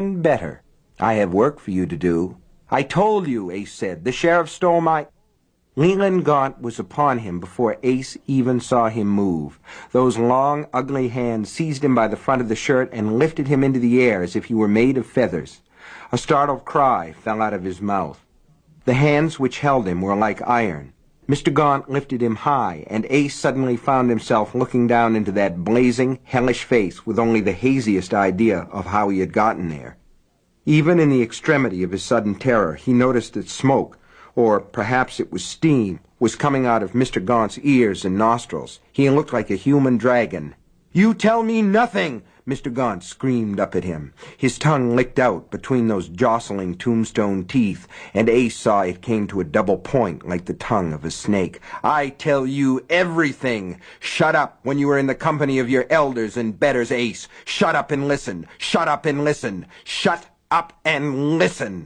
better. I have work for you to do. I told you, Ace said. The sheriff stole my... Leland Gaunt was upon him before Ace even saw him move. Those long, ugly hands seized him by the front of the shirt and lifted him into the air as if he were made of feathers. A startled cry fell out of his mouth. The hands which held him were like iron. Mr. Gaunt lifted him high, and Ace suddenly found himself looking down into that blazing, hellish face with only the haziest idea of how he had gotten there. Even in the extremity of his sudden terror, he noticed that smoke, or perhaps it was steam, was coming out of Mr. Gaunt's ears and nostrils. He looked like a human dragon. "You tell me nothing!" Mr. Gaunt screamed up at him. His tongue licked out between those jostling tombstone teeth, and Ace saw it came to a double point like the tongue of a snake. "I tell you everything! Shut up when you are in the company of your elders and betters, Ace! Shut up and listen! Shut up and listen! Shut up and listen!"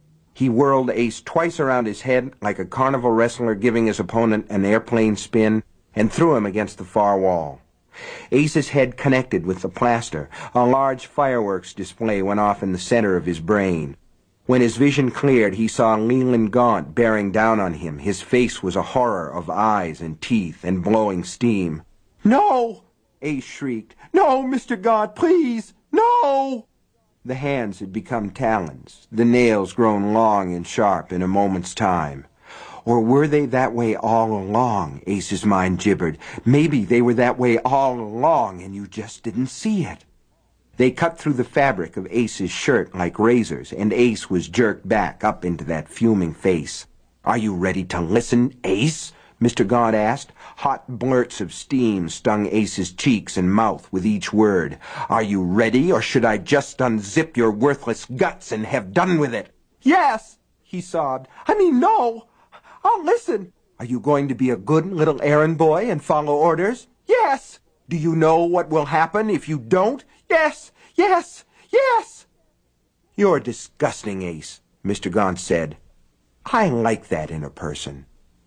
He whirled Ace twice around his head like a carnival wrestler giving his opponent an airplane spin, and threw him against the far wall. Ace's head connected with the plaster. A large fireworks display went off in the center of his brain. When his vision cleared, he saw Leland Gaunt bearing down on him. His face was a horror of eyes and teeth and blowing steam. "No!" Ace shrieked. "No, Mr. Gaunt, please! No!" The hands had become talons, the nails grown long and sharp in a moment's time. Or were they that way all along? Ace's mind gibbered. Maybe they were that way all along, and you just didn't see it. They cut through the fabric of Ace's shirt like razors, and Ace was jerked back up into that fuming face. "Are you ready to listen, Ace?" Mr. Gaunt asked. Hot blurts of steam stung Ace's cheeks and mouth with each word. "Are you ready, or should I just unzip your worthless guts and have done with it?" "Yes," he sobbed. "I mean, no. I'll listen." "Are you going to be a good little errand boy and follow orders?" "Yes." "Do you know what will happen if you don't?" "Yes, yes, yes." "You're disgusting, Ace," Mr. Gaunt said. "I like that in a person."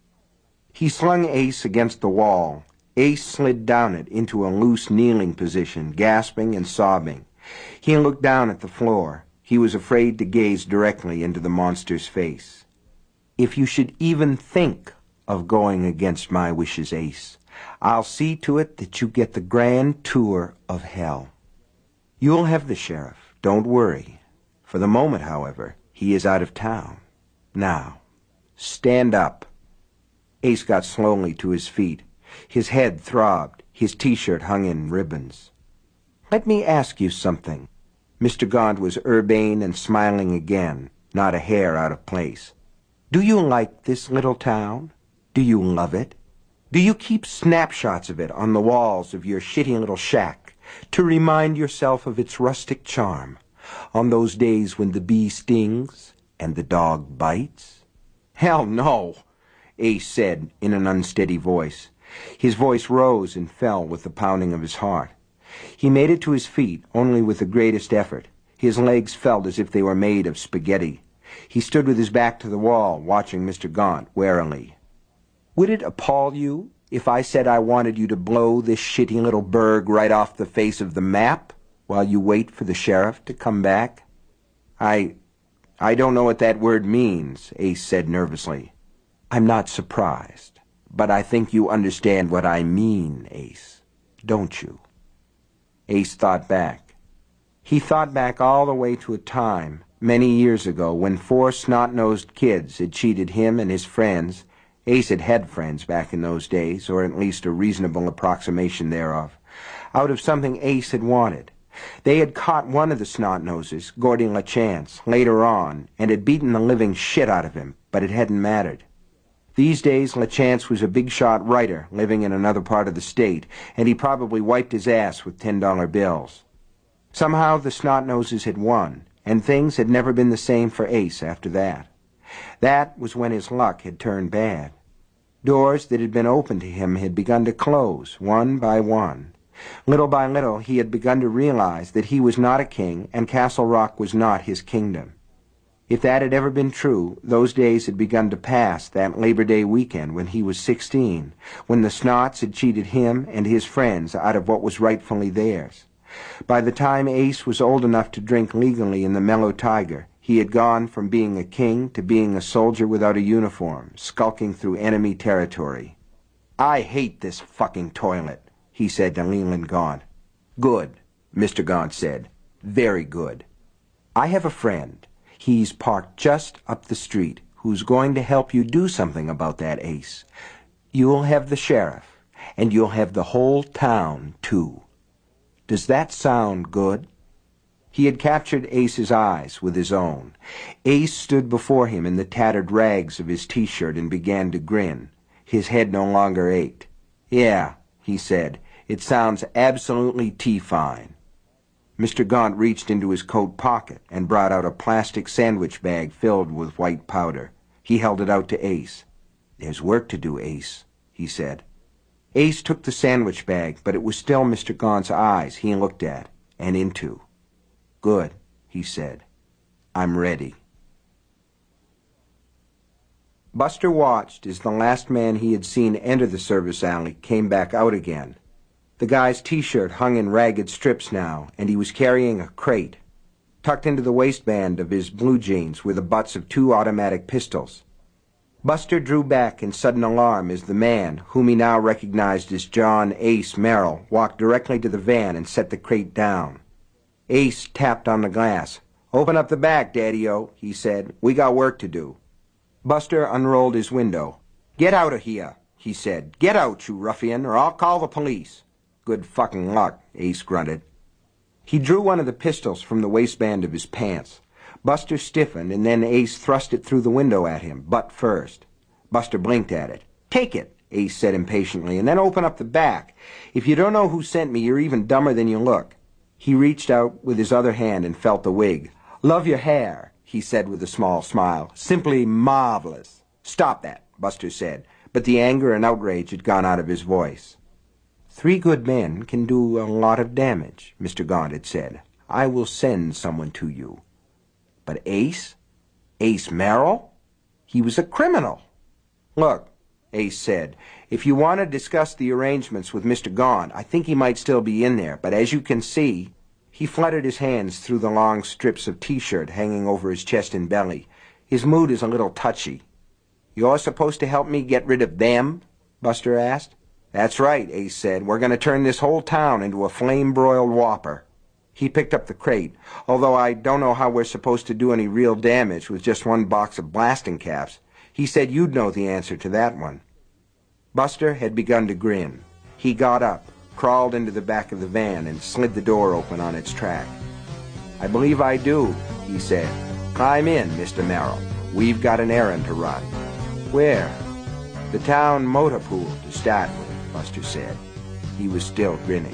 He slung Ace against the wall. Ace slid down it into a loose kneeling position, gasping and sobbing. He looked down at the floor. He was afraid to gaze directly into the monster's face. "If you should even think of going against my wishes, Ace, I'll see to it that you get the grand tour of hell. You'll have the sheriff, don't worry. For the moment, however, he is out of town. Now, stand up." Ace got slowly to his feet. His head throbbed. His T-shirt hung in ribbons. "Let me ask you something." Mr. Gaunt was urbane and smiling again, not a hair out of place. "Do you like this little town? Do you love it? Do you keep snapshots of it on the walls of your shitty little shack to remind yourself of its rustic charm on those days when the bee stings and the dog bites?" "Hell no," Ace said in an unsteady voice. His voice rose and fell with the pounding of his heart. He made it to his feet only with the greatest effort. His legs felt as if they were made of spaghetti. He stood with his back to the wall, watching Mr. Gaunt warily. "Would it appall you if I said I wanted you to blow this shitty little burg right off the face of the map while you wait for the sheriff to come back?" I don't know what that word means," Ace said nervously. "I'm not surprised, but I think you understand what I mean, Ace, don't you?" Ace thought back. He thought back all the way to a time, many years ago, when 4 snot-nosed kids had cheated him and his friends. Ace had had friends back in those days, or at least a reasonable approximation thereof, out of something Ace had wanted. They had caught one of the snot-noses, Gordy LaChance, later on, and had beaten the living shit out of him, but it hadn't mattered. These days, LaChance was a big-shot writer living in another part of the state, and he probably wiped his ass with $10 bills. Somehow the snot-noses had won, and things had never been the same for Ace after that. That was when his luck had turned bad. Doors that had been open to him had begun to close, one by one. Little by little, he had begun to realize that he was not a king, and Castle Rock was not his kingdom. If that had ever been true, those days had begun to pass that Labor Day weekend when he was 16, when the Snots had cheated him and his friends out of what was rightfully theirs. By the time Ace was old enough to drink legally in the Mellow Tiger, he had gone from being a king to being a soldier without a uniform, skulking through enemy territory. "I hate this fucking toilet," he said to Leland Gaunt. "Good," Mr. Gaunt said. "Very good. I have a friend. He's parked just up the street, who's going to help you do something about that, Ace. You'll have the sheriff, and you'll have the whole town, too. Does that sound good?" He had captured Ace's eyes with his own. Ace stood before him in the tattered rags of his T-shirt and began to grin. His head no longer ached. "Yeah," he said, "it sounds absolutely T-fine." Mr. Gaunt reached into his coat pocket and brought out a plastic sandwich bag filled with white powder. He held it out to Ace. "There's work to do, Ace," he said. Ace took the sandwich bag, but it was still Mr. Gaunt's eyes he looked at and into. "Good," he said. "I'm ready." Buster watched as the last man he had seen enter the service alley came back out again. The guy's T-shirt hung in ragged strips now, and he was carrying a crate. Tucked into the waistband of his blue jeans were the butts of 2 automatic pistols. Buster drew back in sudden alarm as the man, whom he now recognized as John Ace Merrill, walked directly to the van and set the crate down. Ace tapped on the glass. "Open up the back, Daddy-O," he said. "We got work to do." Buster unrolled his window. "Get out of here," he said. "Get out, you ruffian, or I'll call the police." "Good fucking luck," Ace grunted. He drew one of the pistols from the waistband of his pants. Buster stiffened, and then Ace thrust it through the window at him, butt first. Buster blinked at it. "Take it," Ace said impatiently, "and then open up the back. If you don't know who sent me, you're even dumber than you look." He reached out with his other hand and felt the wig. "Love your hair," he said with a small smile. "Simply marvelous." "Stop that," Buster said, but the anger and outrage had gone out of his voice. "3 good men can do a lot of damage," Mr. Gaunt had said. "I will send someone to you." But Ace? Ace Merrill? He was a criminal. "Look," Ace said, "if you want to discuss the arrangements with Mr. Gaunt, I think he might still be in there, but as you can see—" He fluttered his hands through the long strips of T-shirt hanging over his chest and belly. "His mood is a little touchy." "You're supposed to help me get rid of them?" Buster asked. "That's right," Ace said. "We're going to turn this whole town into a flame-broiled whopper." He picked up the crate. "Although I don't know how we're supposed to do any real damage with just 1 box of blasting caps. He said you'd know the answer to that one." Buster had begun to grin. He got up, crawled into the back of the van, and slid the door open on its track. "I believe I do," he said. "Climb in, Mr. Merrill. We've got an errand to run." "Where?" "The town motor pool, to start with," Buster said. He was still grinning.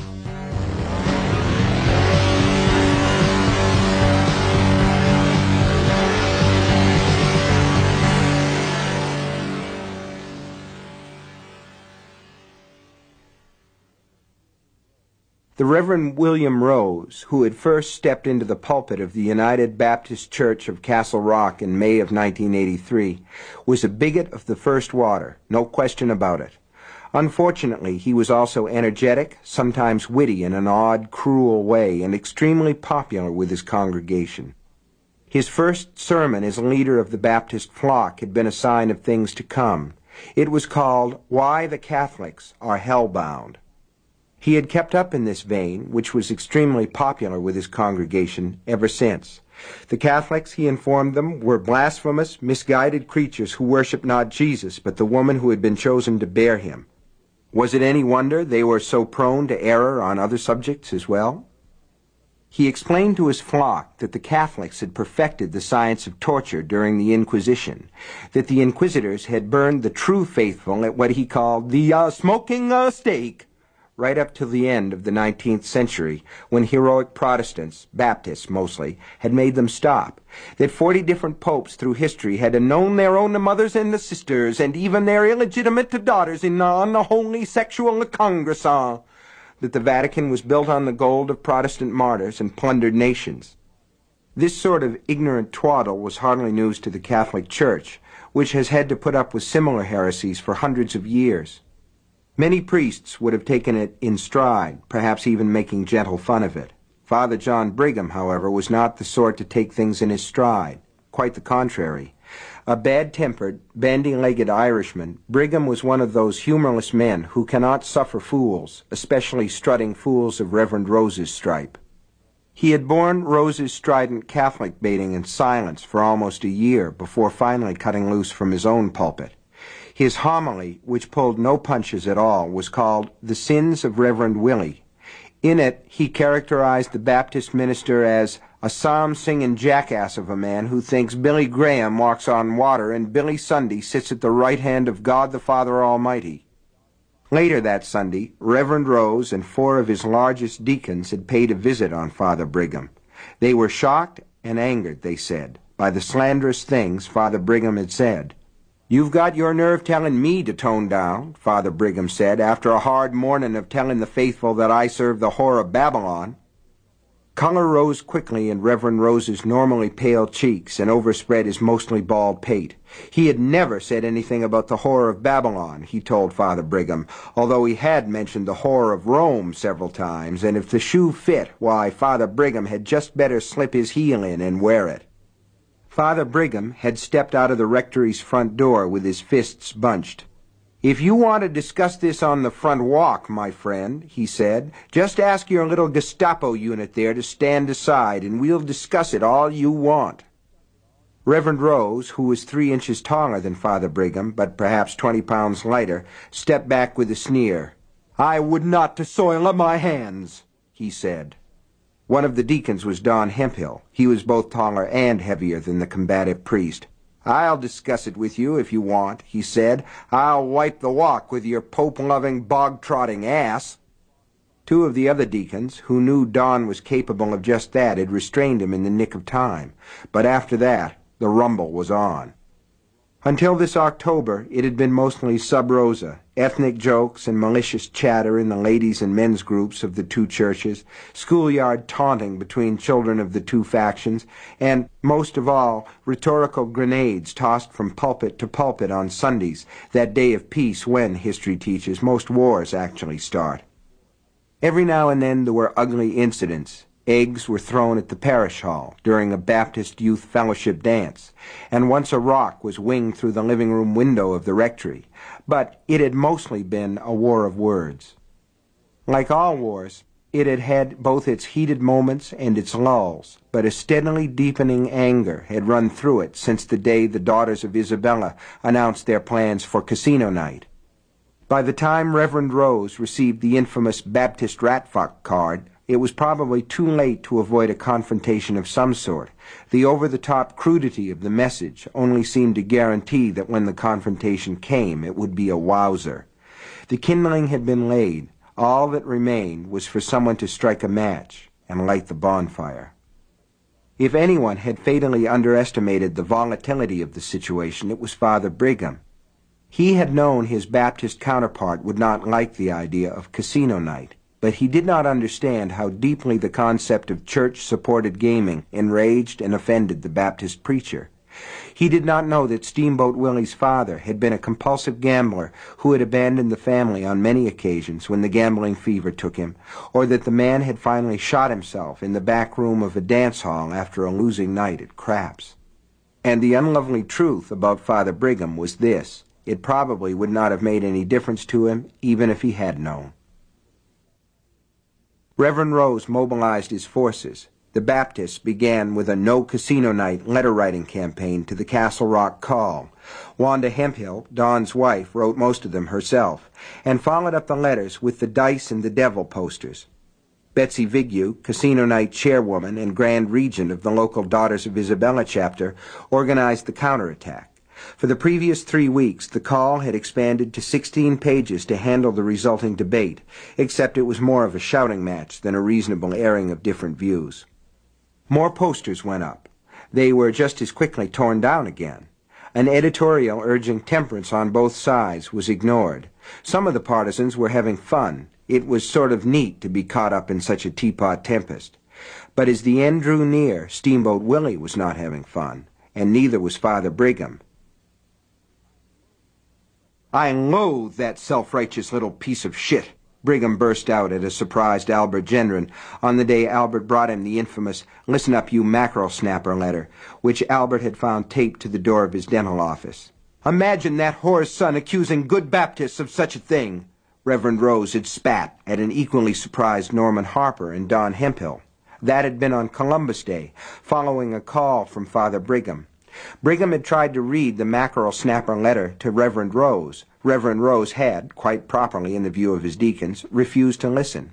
The Reverend William Rose, who had first stepped into the pulpit of the United Baptist Church of Castle Rock in May of 1983, was a bigot of the first water, no question about it. Unfortunately, he was also energetic, sometimes witty in an odd, cruel way, and extremely popular with his congregation. His first sermon as leader of the Baptist flock had been a sign of things to come. It was called "Why the Catholics Are Hellbound." He had kept up in this vein, which was extremely popular with his congregation, ever since. The Catholics, he informed them, were blasphemous, misguided creatures who worshiped not Jesus, but the woman who had been chosen to bear him. Was it any wonder they were so prone to error on other subjects as well? He explained to his flock that the Catholics had perfected the science of torture during the Inquisition, that the Inquisitors had burned the true faithful at what he called the smoking stake, right up till the end of the 19th century, when heroic Protestants, Baptists mostly, had made them stop, that 40 different popes through history had known their own mothers and the sisters, and even their illegitimate daughters in unholy sexual congressons, that the Vatican was built on the gold of Protestant martyrs and plundered nations. This sort of ignorant twaddle was hardly news to the Catholic Church, which has had to put up with similar heresies for hundreds of years. Many priests would have taken it in stride, perhaps even making gentle fun of it. Father John Brigham, however, was not the sort to take things in his stride. Quite the contrary. A bad-tempered, bandy-legged Irishman, Brigham was one of those humorless men who cannot suffer fools, especially strutting fools of Reverend Rose's stripe. He had borne Rose's strident Catholic baiting in silence for almost a year before finally cutting loose from his own pulpit. His homily, which pulled no punches at all, was called The Sins of Reverend Willie. In it, he characterized the Baptist minister as a psalm-singing jackass of a man who thinks Billy Graham walks on water and Billy Sunday sits at the right hand of God the Father Almighty. Later that Sunday, Reverend Rose and 4 of his largest deacons had paid a visit on Father Brigham. They were shocked and angered, they said, by the slanderous things Father Brigham had said. "You've got your nerve telling me to tone down," Father Brigham said, "after a hard morning of telling the faithful that I serve the whore of Babylon." Color rose quickly in Reverend Rose's normally pale cheeks and overspread his mostly bald pate. He had never said anything about the whore of Babylon, he told Father Brigham, although he had mentioned the whore of Rome several times, and if the shoe fit, why, Father Brigham had just better slip his heel in and wear it. Father Brigham had stepped out of the rectory's front door with his fists bunched. "If you want to discuss this on the front walk, my friend," he said, "just ask your little Gestapo unit there to stand aside, and we'll discuss it all you want." Reverend Rose, who was 3 inches taller than Father Brigham, but perhaps 20 pounds lighter, stepped back with a sneer. "I would not to soil my hands," he said. One of the deacons was Don Hemphill. He was both taller and heavier than the combative priest. "I'll discuss it with you if you want," he said. "I'll wipe the walk with your pope-loving, bog-trotting ass." 2 of the other deacons, who knew Don was capable of just that, had restrained him in the nick of time. But after that, the rumble was on. Until this October, it had been mostly sub rosa, ethnic jokes and malicious chatter in the ladies' and men's groups of the 2 churches, schoolyard taunting between children of the 2 factions, and, most of all, rhetorical grenades tossed from pulpit to pulpit on Sundays, that day of peace when, history teaches, most wars actually start. Every now and then there were ugly incidents. Eggs were thrown at the parish hall during a Baptist Youth Fellowship dance, and once a rock was winged through the living room window of the rectory, but it had mostly been a war of words. Like all wars, it had had both its heated moments and its lulls, but a steadily deepening anger had run through it since the day the daughters of Isabella announced their plans for casino night. By the time Reverend Rose received the infamous Baptist Ratfuck card, it was probably too late to avoid a confrontation of some sort. The over-the-top crudity of the message only seemed to guarantee that when the confrontation came, it would be a wowzer. The kindling had been laid. All that remained was for someone to strike a match and light the bonfire. If anyone had fatally underestimated the volatility of the situation, it was Father Brigham. He had known his Baptist counterpart would not like the idea of casino night, but he did not understand how deeply the concept of church-supported gaming enraged and offended the Baptist preacher. He did not know that Steamboat Willie's father had been a compulsive gambler who had abandoned the family on many occasions when the gambling fever took him, or that the man had finally shot himself in the back room of a dance hall after a losing night at craps. And the unlovely truth about Father Brigham was this: it probably would not have made any difference to him even if he had known. Reverend Rose mobilized his forces. The Baptists began with a no casino night letter-writing campaign to the Castle Rock Call. Wanda Hemphill, Don's wife, wrote most of them herself, and followed up the letters with the Dice and the Devil posters. Betsy Vigue, casino night chairwoman and grand regent of the local Daughters of Isabella chapter, organized the counterattack. For the previous 3 weeks, the call had expanded to 16 pages to handle the resulting debate, except it was more of a shouting match than a reasonable airing of different views. More posters went up. They were just as quickly torn down again. An editorial urging temperance on both sides was ignored. Some of the partisans were having fun. It was sort of neat to be caught up in such a teapot tempest. But as the end drew near, Steamboat Willie was not having fun, and neither was Father Brigham. I loathe that self-righteous little piece of shit, Brigham burst out at a surprised Albert Gendron on the day Albert brought him the infamous "Listen up, you mackerel snapper" letter, which Albert had found taped to the door of his dental office. Imagine that whore's son accusing good Baptists of such a thing. Reverend Rose had spat at an equally surprised Norman Harper and Don Hemphill. That had been on Columbus Day, following a call from Father Brigham. Brigham had tried to read the mackerel snapper letter to Reverend Rose. Reverend Rose had, quite properly in the view of his deacons, refused to listen.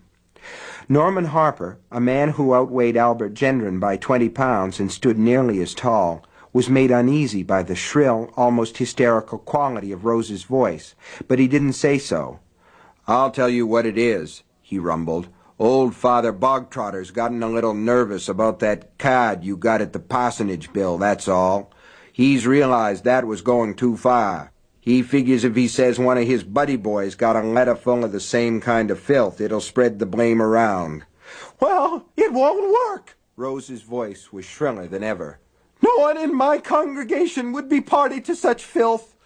Norman Harper, a man who outweighed Albert Gendron by 20 pounds and stood nearly as tall, was made uneasy by the shrill, almost hysterical quality of Rose's voice, but he didn't say so. "I'll tell you what it is," he rumbled. "Old Father Bogtrotter's gotten a little nervous about that card you got at the parsonage, Bill, that's all. He's realized that was going too far. He figures if he says one of his buddy boys got a letter full of the same kind of filth, it'll spread the blame around." "Well, it won't work." Rose's voice was shriller than ever. "No one in my congregation would be party to such filth.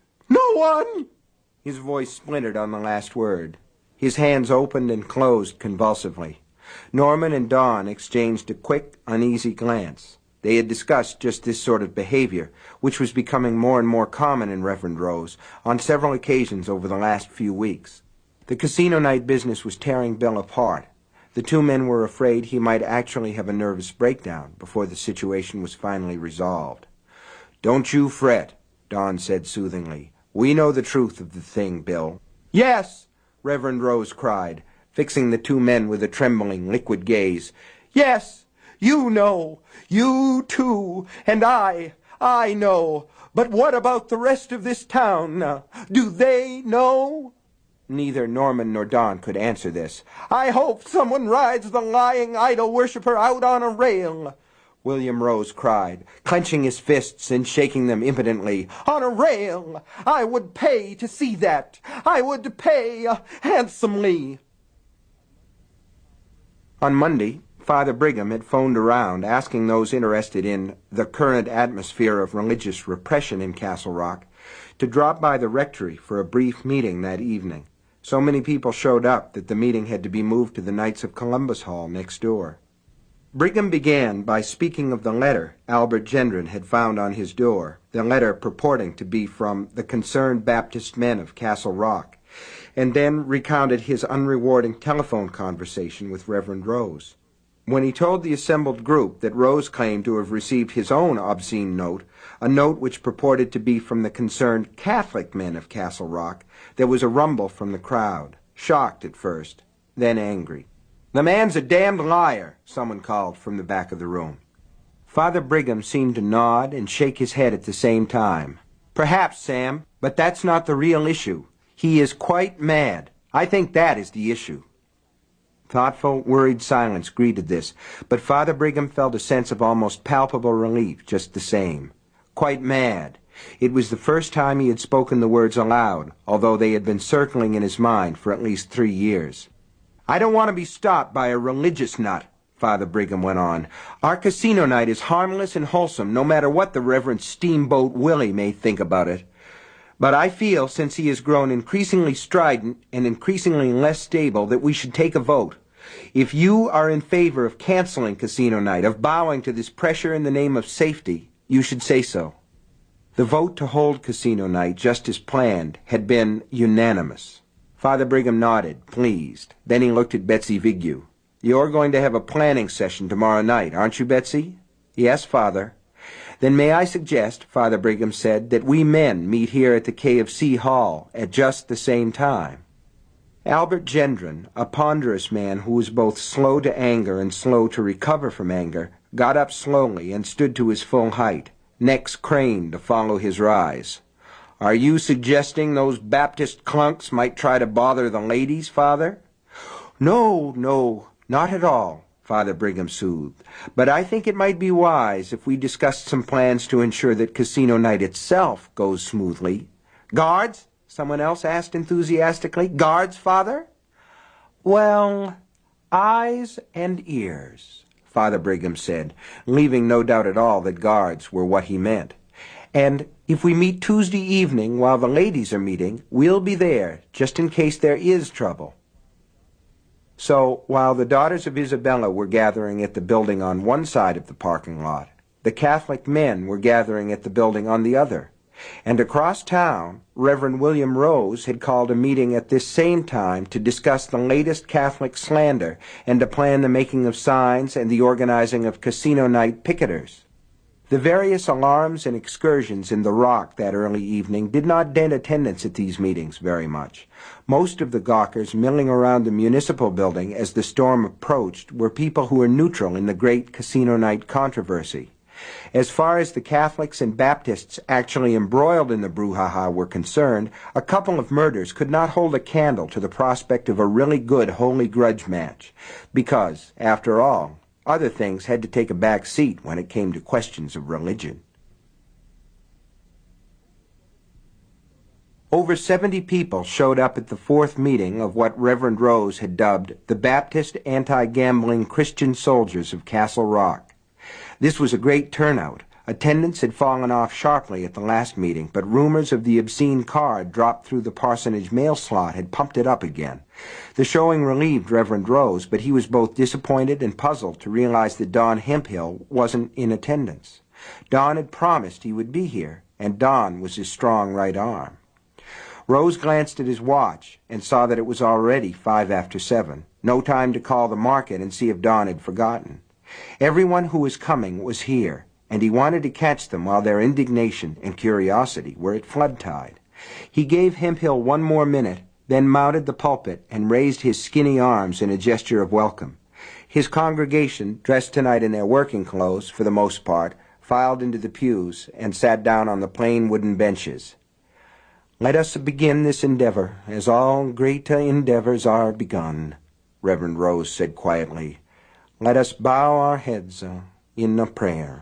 No one." His voice splintered on the last word. His hands opened and closed convulsively. Norman and Don exchanged a quick, uneasy glance. They had discussed just this sort of behavior, which was becoming more and more common in Reverend Rose, on several occasions over the last few weeks. The casino night business was tearing Bill apart. The two men were afraid he might actually have a nervous breakdown before the situation was finally resolved. "Don't you fret," Don said soothingly. "We know the truth of the thing, Bill." "Yes," Reverend Rose cried, fixing the two men with a trembling, liquid gaze. "Yes, you know. You too. And I know. But what about the rest of this town? Do they know?" Neither Norman nor Don could answer this. "I hope someone rides the lying idol worshiper out on a rail," William Rose cried, clenching his fists and shaking them impotently. "On a rail! I would pay to see that. I would pay handsomely." On Monday, Father Brigham had phoned around asking those interested in the current atmosphere of religious repression in Castle Rock to drop by the rectory for a brief meeting that evening. So many people showed up that the meeting had to be moved to the Knights of Columbus Hall next door. Brigham began by speaking of the letter Albert Gendron had found on his door, the letter purporting to be from the Concerned Baptist Men of Castle Rock, and then recounted his unrewarding telephone conversation with Reverend Rose. When he told the assembled group that Rose claimed to have received his own obscene note, a note which purported to be from the Concerned Catholic Men of Castle Rock, there was a rumble from the crowd, shocked at first, then angry. "The man's a damned liar," someone called from the back of the room. Father Brigham seemed to nod and shake his head at the same time. "Perhaps, Sam, but that's not the real issue. He is quite mad. I think that is the issue." Thoughtful, worried silence greeted this, but Father Brigham felt a sense of almost palpable relief just the same. Quite mad. It was the first time he had spoken the words aloud, although they had been circling in his mind for at least 3 years. "I don't want to be stopped by a religious nut," Father Brigham went on. "Our casino night is harmless and wholesome, no matter what the Reverend Steamboat Willie may think about it. But I feel, since he has grown increasingly strident and increasingly less stable, that we should take a vote. If you are in favor of canceling casino night, of bowing to this pressure in the name of safety, you should say so." The vote to hold casino night, just as planned, had been unanimous. Father Brigham nodded, pleased. Then he looked at Betsy Vigue. "You're going to have a planning session tomorrow night, aren't you, Betsy?" "Yes, Father." "Then may I suggest," Father Brigham said, "that we men meet here at the KFC Hall at just the same time?" Albert Gendron, a ponderous man who was both slow to anger and slow to recover from anger, got up slowly and stood to his full height, necks craned to follow his rise. "Are you suggesting those Baptist clunks might try to bother the ladies, Father?" No, not at all," Father Brigham soothed. "But I think it might be wise if we discussed some plans to ensure that casino night itself goes smoothly." "Guards?" someone else asked enthusiastically. "Guards, Father?" "Well, eyes and ears," Father Brigham said, leaving no doubt at all that guards were what he meant. And if we meet Tuesday evening while the ladies are meeting, we'll be there, just in case there is trouble." So, while the daughters of Isabella were gathering at the building on one side of the parking lot, the Catholic men were gathering at the building on the other. And across town, Reverend William Rose had called a meeting at this same time to discuss the latest Catholic slander and to plan the making of signs and the organizing of casino night picketers. The various alarms and excursions in the Rock that early evening did not dent attendance at these meetings very much. Most of the gawkers milling around the municipal building as the storm approached were people who were neutral in the great casino night controversy. As far as the Catholics and Baptists actually embroiled in the brouhaha were concerned, a couple of murders could not hold a candle to the prospect of a really good holy grudge match, because, after all, other things had to take a back seat when it came to questions of religion. Over 70 people showed up at the fourth meeting of what Reverend Rose had dubbed the Baptist Anti-Gambling Christian Soldiers of Castle Rock. This was a great turnout. Attendance had fallen off sharply at the last meeting, but rumors of the obscene card dropped through the parsonage mail slot had pumped it up again. The showing relieved Reverend Rose, but he was both disappointed and puzzled to realize that Don Hemphill wasn't in attendance. Don had promised he would be here, and Don was his strong right arm. Rose glanced at his watch and saw that it was already 7:05. No time to call the market and see if Don had forgotten. Everyone who was coming was here, and he wanted to catch them while their indignation and curiosity were at flood tide. He gave Hemphill one more minute, then mounted the pulpit and raised his skinny arms in a gesture of welcome. His congregation, dressed tonight in their working clothes for the most part, filed into the pews and sat down on the plain wooden benches. "Let us begin this endeavor, as all great endeavors are begun," Reverend Rose said quietly. "Let us bow our heads in a prayer."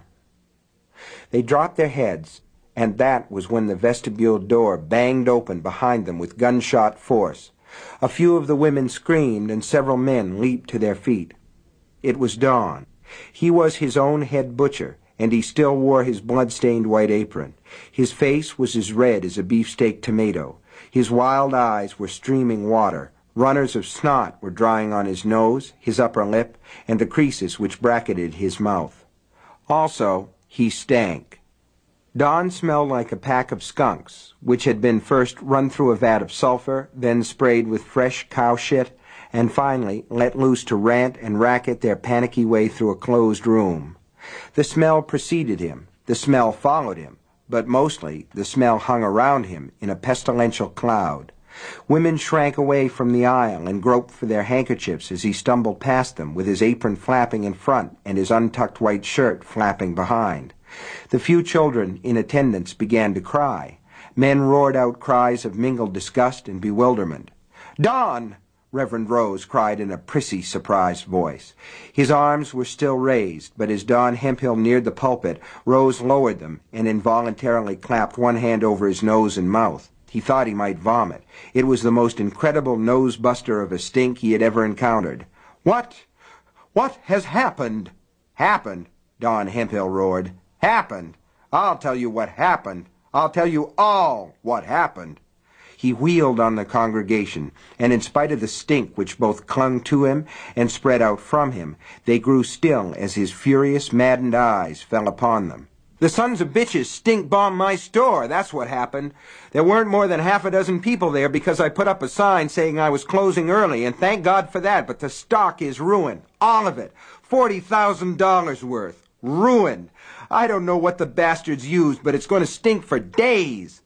They dropped their heads, and that was when the vestibule door banged open behind them with gunshot force. A few of the women screamed, and several men leaped to their feet. It was Don. He was his own head butcher, and he still wore his blood-stained white apron. His face was as red as a beefsteak tomato. His wild eyes were streaming water. Runners of snot were drying on his nose, his upper lip, and the creases which bracketed his mouth. Also, he stank. Don smelled like a pack of skunks, which had been first run through a vat of sulfur, then sprayed with fresh cow shit, and finally let loose to rant and racket their panicky way through a closed room. The smell preceded him, the smell followed him, but mostly the smell hung around him in a pestilential cloud. Women shrank away from the aisle and groped for their handkerchiefs as he stumbled past them with his apron flapping in front and his untucked white shirt flapping behind. The few children in attendance began to cry. Men roared out cries of mingled disgust and bewilderment. "Don!" Reverend Rose cried in a prissy, surprised voice. His arms were still raised, but as Don Hemphill neared the pulpit, Rose lowered them and involuntarily clapped one hand over his nose and mouth. He thought he might vomit. It was the most incredible nose-buster of a stink he had ever encountered. What has happened?" "Happened?" Don Hemphill roared. "Happened? I'll tell you what happened. I'll tell you all what happened." He wheeled on the congregation, and in spite of the stink which both clung to him and spread out from him, they grew still as his furious, maddened eyes fell upon them. "The sons of bitches stink-bombed my store, that's what happened. There weren't more than half a dozen people there because I put up a sign saying I was closing early, and thank God for that, but the stock is ruined. All of it. $40,000 worth. Ruined. I don't know what the bastards used, but it's going to stink for days."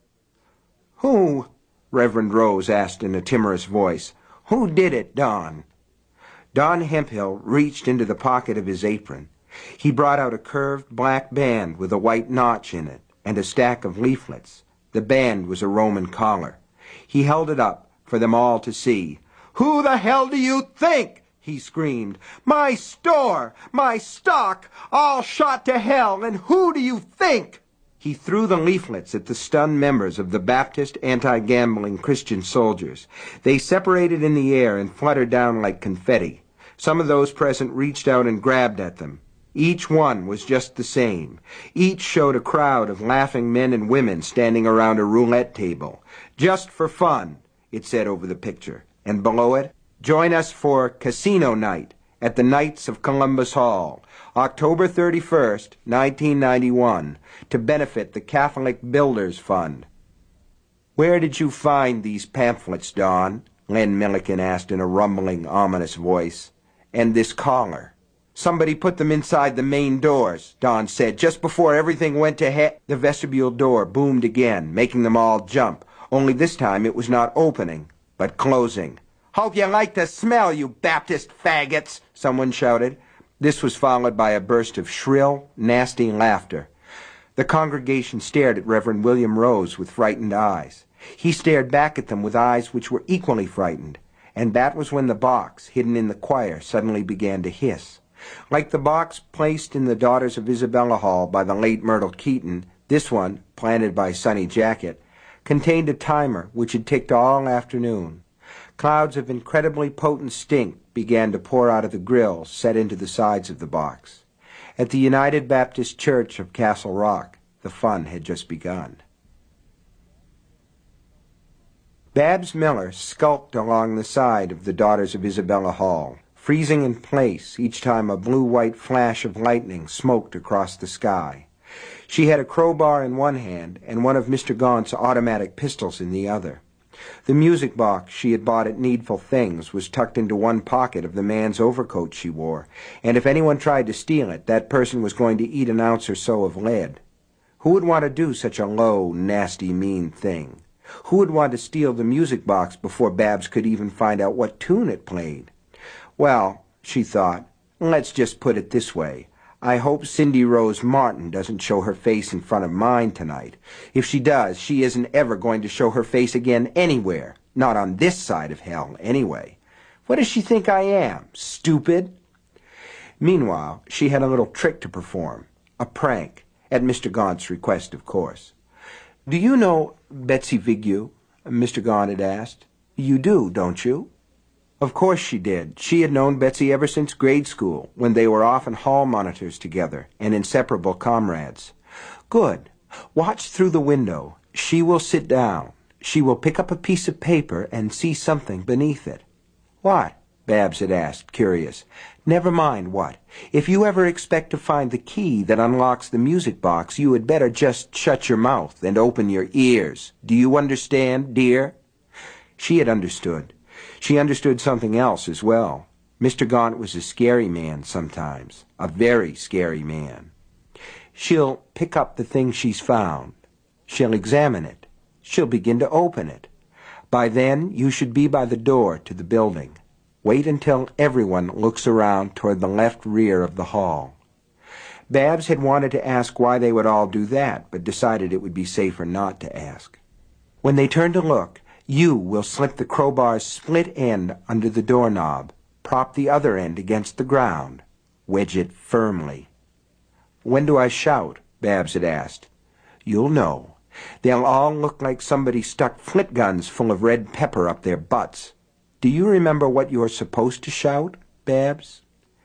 "Who?" Reverend Rose asked in a timorous voice. "Who did it, Don?" Don Hemphill reached into the pocket of his apron. He brought out a curved black band with a white notch in it and a stack of leaflets. The band was a Roman collar. He held it up for them all to see. "Who the hell do you think?" he screamed. "My store, my stock, all shot to hell, and who do you think?" He threw the leaflets at the stunned members of the Baptist Anti-Gambling Christian Soldiers. They separated in the air and fluttered down like confetti. Some of those present reached out and grabbed at them. Each one was just the same. Each showed a crowd of laughing men and women standing around a roulette table. Just for fun, it said over the picture. And below it, join us for Casino Night at the Knights of Columbus Hall, October 31st, 1991, to benefit the Catholic Builders Fund. Where did you find these pamphlets, Don? Len Milliken asked in a rumbling, ominous voice. And this collar. Somebody put them inside the main doors, Don said, just before everything went to heck. The vestibule door boomed again, making them all jump, only this time it was not opening, but closing. "Hope you like the smell, you Baptist faggots," someone shouted. This was followed by a burst of shrill, nasty laughter. The congregation stared at Reverend William Rose with frightened eyes. He stared back at them with eyes which were equally frightened, and that was when the box, hidden in the choir, suddenly began to hiss. Like the box placed in the Daughters of Isabella Hall by the late Myrtle Keaton, this one, planted by Sonny Jacket, contained a timer which had ticked all afternoon. Clouds of incredibly potent stink began to pour out of the grill set into the sides of the box. At the United Baptist Church of Castle Rock, the fun had just begun. Babs Miller skulked along the side of the Daughters of Isabella Hall, freezing in place each time a blue-white flash of lightning smoked across the sky. She had a crowbar in one hand and one of Mr. Gaunt's automatic pistols in the other. The music box she had bought at Needful Things was tucked into one pocket of the man's overcoat she wore, and if anyone tried to steal it, that person was going to eat an ounce or so of lead. Who would want to do such a low, nasty, mean thing? Who would want to steal the music box before Babs could even find out what tune it played? Well, she thought, let's just put it this way. I hope Cindy Rose Martin doesn't show her face in front of mine tonight. If she does, she isn't ever going to show her face again anywhere. Not on this side of hell, anyway. What does she think I am? Stupid? Meanwhile, she had a little trick to perform. A prank. At Mr. Gaunt's request, of course. "Do you know Betsy Vigue?" Mr. Gaunt had asked. "You do, don't you?" Of course she did. She had known Betsy ever since grade school, when they were often hall monitors together and inseparable comrades. "Good. Watch through the window. She will sit down. She will pick up a piece of paper and see something beneath it." "What?" Babs had asked, curious. "Never mind what. If you ever expect to find the key that unlocks the music box, you had better just shut your mouth and open your ears. Do you understand, dear?" She had understood. She understood something else as well. Mr. Gaunt was a scary man sometimes, a very scary man. She'll pick up the thing she's found. She'll examine it. She'll begin to open it. By then, you should be by the door to the building. Wait until everyone looks around toward the left rear of the hall. Babs had wanted to ask why they would all do that, but decided it would be safer not to ask. When they turn to look, you will slip the crowbar's split end under the doorknob, prop the other end against the ground, wedge it firmly. "When do I shout?" Babs had asked. "You'll know. They'll all look like somebody stuck flint guns full of red pepper up their butts. Do you remember what you're supposed to shout, Babs?"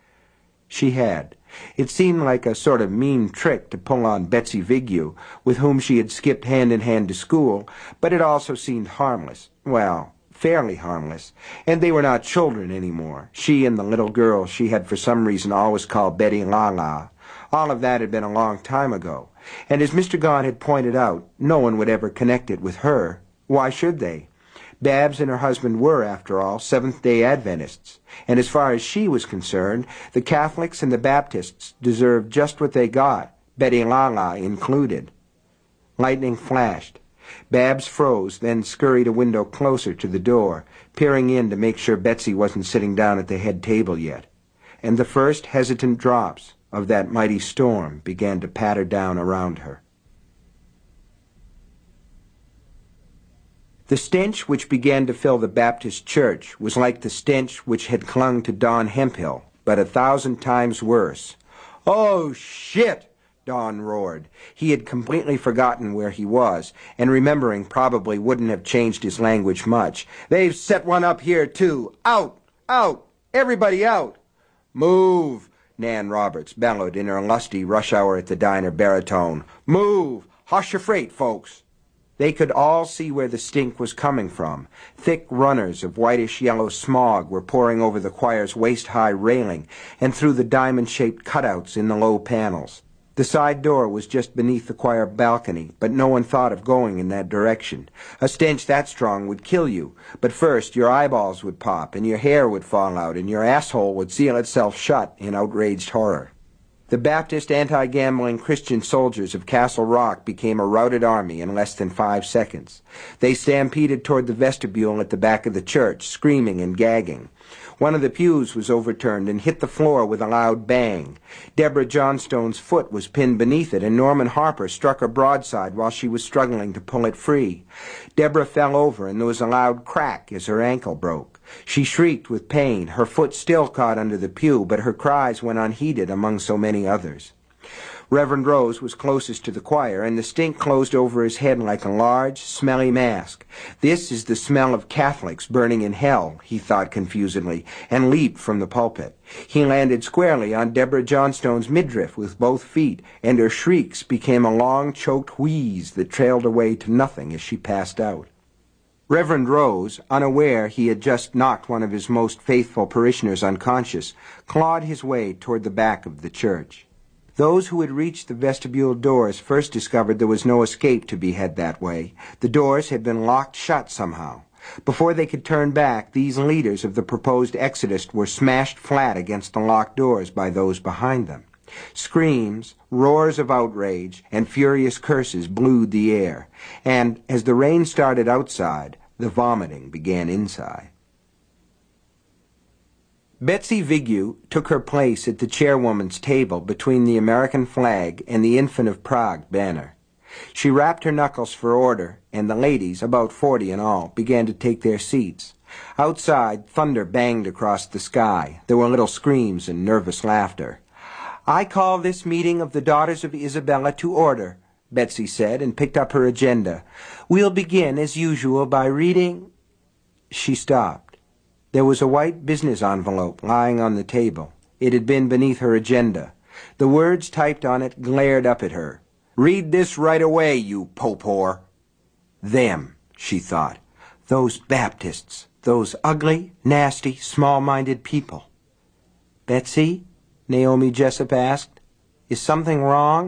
She had. It seemed like a sort of mean trick to pull on Betsy Vigue, with whom she had skipped hand-in-hand to school, but it also seemed harmless. Well, fairly harmless, and they were not children anymore. She and the little girl she had for some reason always called Betty La-La. All of that had been a long time ago, and as Mr. Gaunt had pointed out, no one would ever connect it with her. Why should they? Babs and her husband were, after all, Seventh-day Adventists, and as far as she was concerned, the Catholics and the Baptists deserved just what they got, Betty La-La included. Lightning flashed. Babs froze, then scurried a window closer to the door, peering in to make sure Betsy wasn't sitting down at the head table yet. And the first hesitant drops of that mighty storm began to patter down around her. The stench which began to fill the Baptist church was like the stench which had clung to Don Hemphill, but 1,000 times worse. "Oh, shit!" Don roared. He had completely forgotten where he was, and remembering probably wouldn't have changed his language much. "They've set one up here, too. Out! Out! Everybody out!" "Move!" Nan Roberts bellowed in her lusty rush-hour-at-the-diner baritone. "Move! Hush your freight, folks!" They could all see where the stink was coming from. Thick runners of whitish-yellow smog were pouring over the choir's waist-high railing and through the diamond-shaped cutouts in the low panels. The side door was just beneath the choir balcony, but no one thought of going in that direction. A stench that strong would kill you, but first your eyeballs would pop, and your hair would fall out, and your asshole would seal itself shut in outraged horror. The Baptist anti-gambling Christian soldiers of Castle Rock became a routed army in less than 5 seconds. They stampeded toward the vestibule at the back of the church, screaming and gagging. One of the pews was overturned and hit the floor with a loud bang. Deborah Johnstone's foot was pinned beneath it, and Norman Harper struck her broadside while she was struggling to pull it free. Deborah fell over, and there was a loud crack as her ankle broke. She shrieked with pain, her foot still caught under the pew, but her cries went unheeded among so many others. Reverend Rose was closest to the choir, and the stink closed over his head like a large, smelly mask. "This is the smell of Catholics burning in hell," he thought confusedly, and leaped from the pulpit. He landed squarely on Deborah Johnstone's midriff with both feet, and her shrieks became a long, choked wheeze that trailed away to nothing as she passed out. Reverend Rose, unaware he had just knocked one of his most faithful parishioners unconscious, clawed his way toward the back of the church. Those who had reached the vestibule doors first discovered there was no escape to be had that way. The doors had been locked shut somehow. Before they could turn back, these leaders of the proposed exodus were smashed flat against the locked doors by those behind them. Screams, roars of outrage, and furious curses blued the air, and as the rain started outside, the vomiting began inside. Betsy Vigue took her place at the chairwoman's table between the American flag and the Infant of Prague banner. She rapped her knuckles for order, and the ladies, about 40 in all, began to take their seats. Outside, thunder banged across the sky. There were little screams and nervous laughter. "I call this meeting of the Daughters of Isabella to order," Betsy said, and picked up her agenda. "We'll begin, as usual, by reading—" She stopped. There was a white business envelope lying on the table. It had been beneath her agenda. The words typed on it glared up at her. "Read this right away, you pope whore." Them, she thought. Those Baptists. Those ugly, nasty, small-minded people. "Betsy?" Naomi Jessup asked. "Is something wrong?"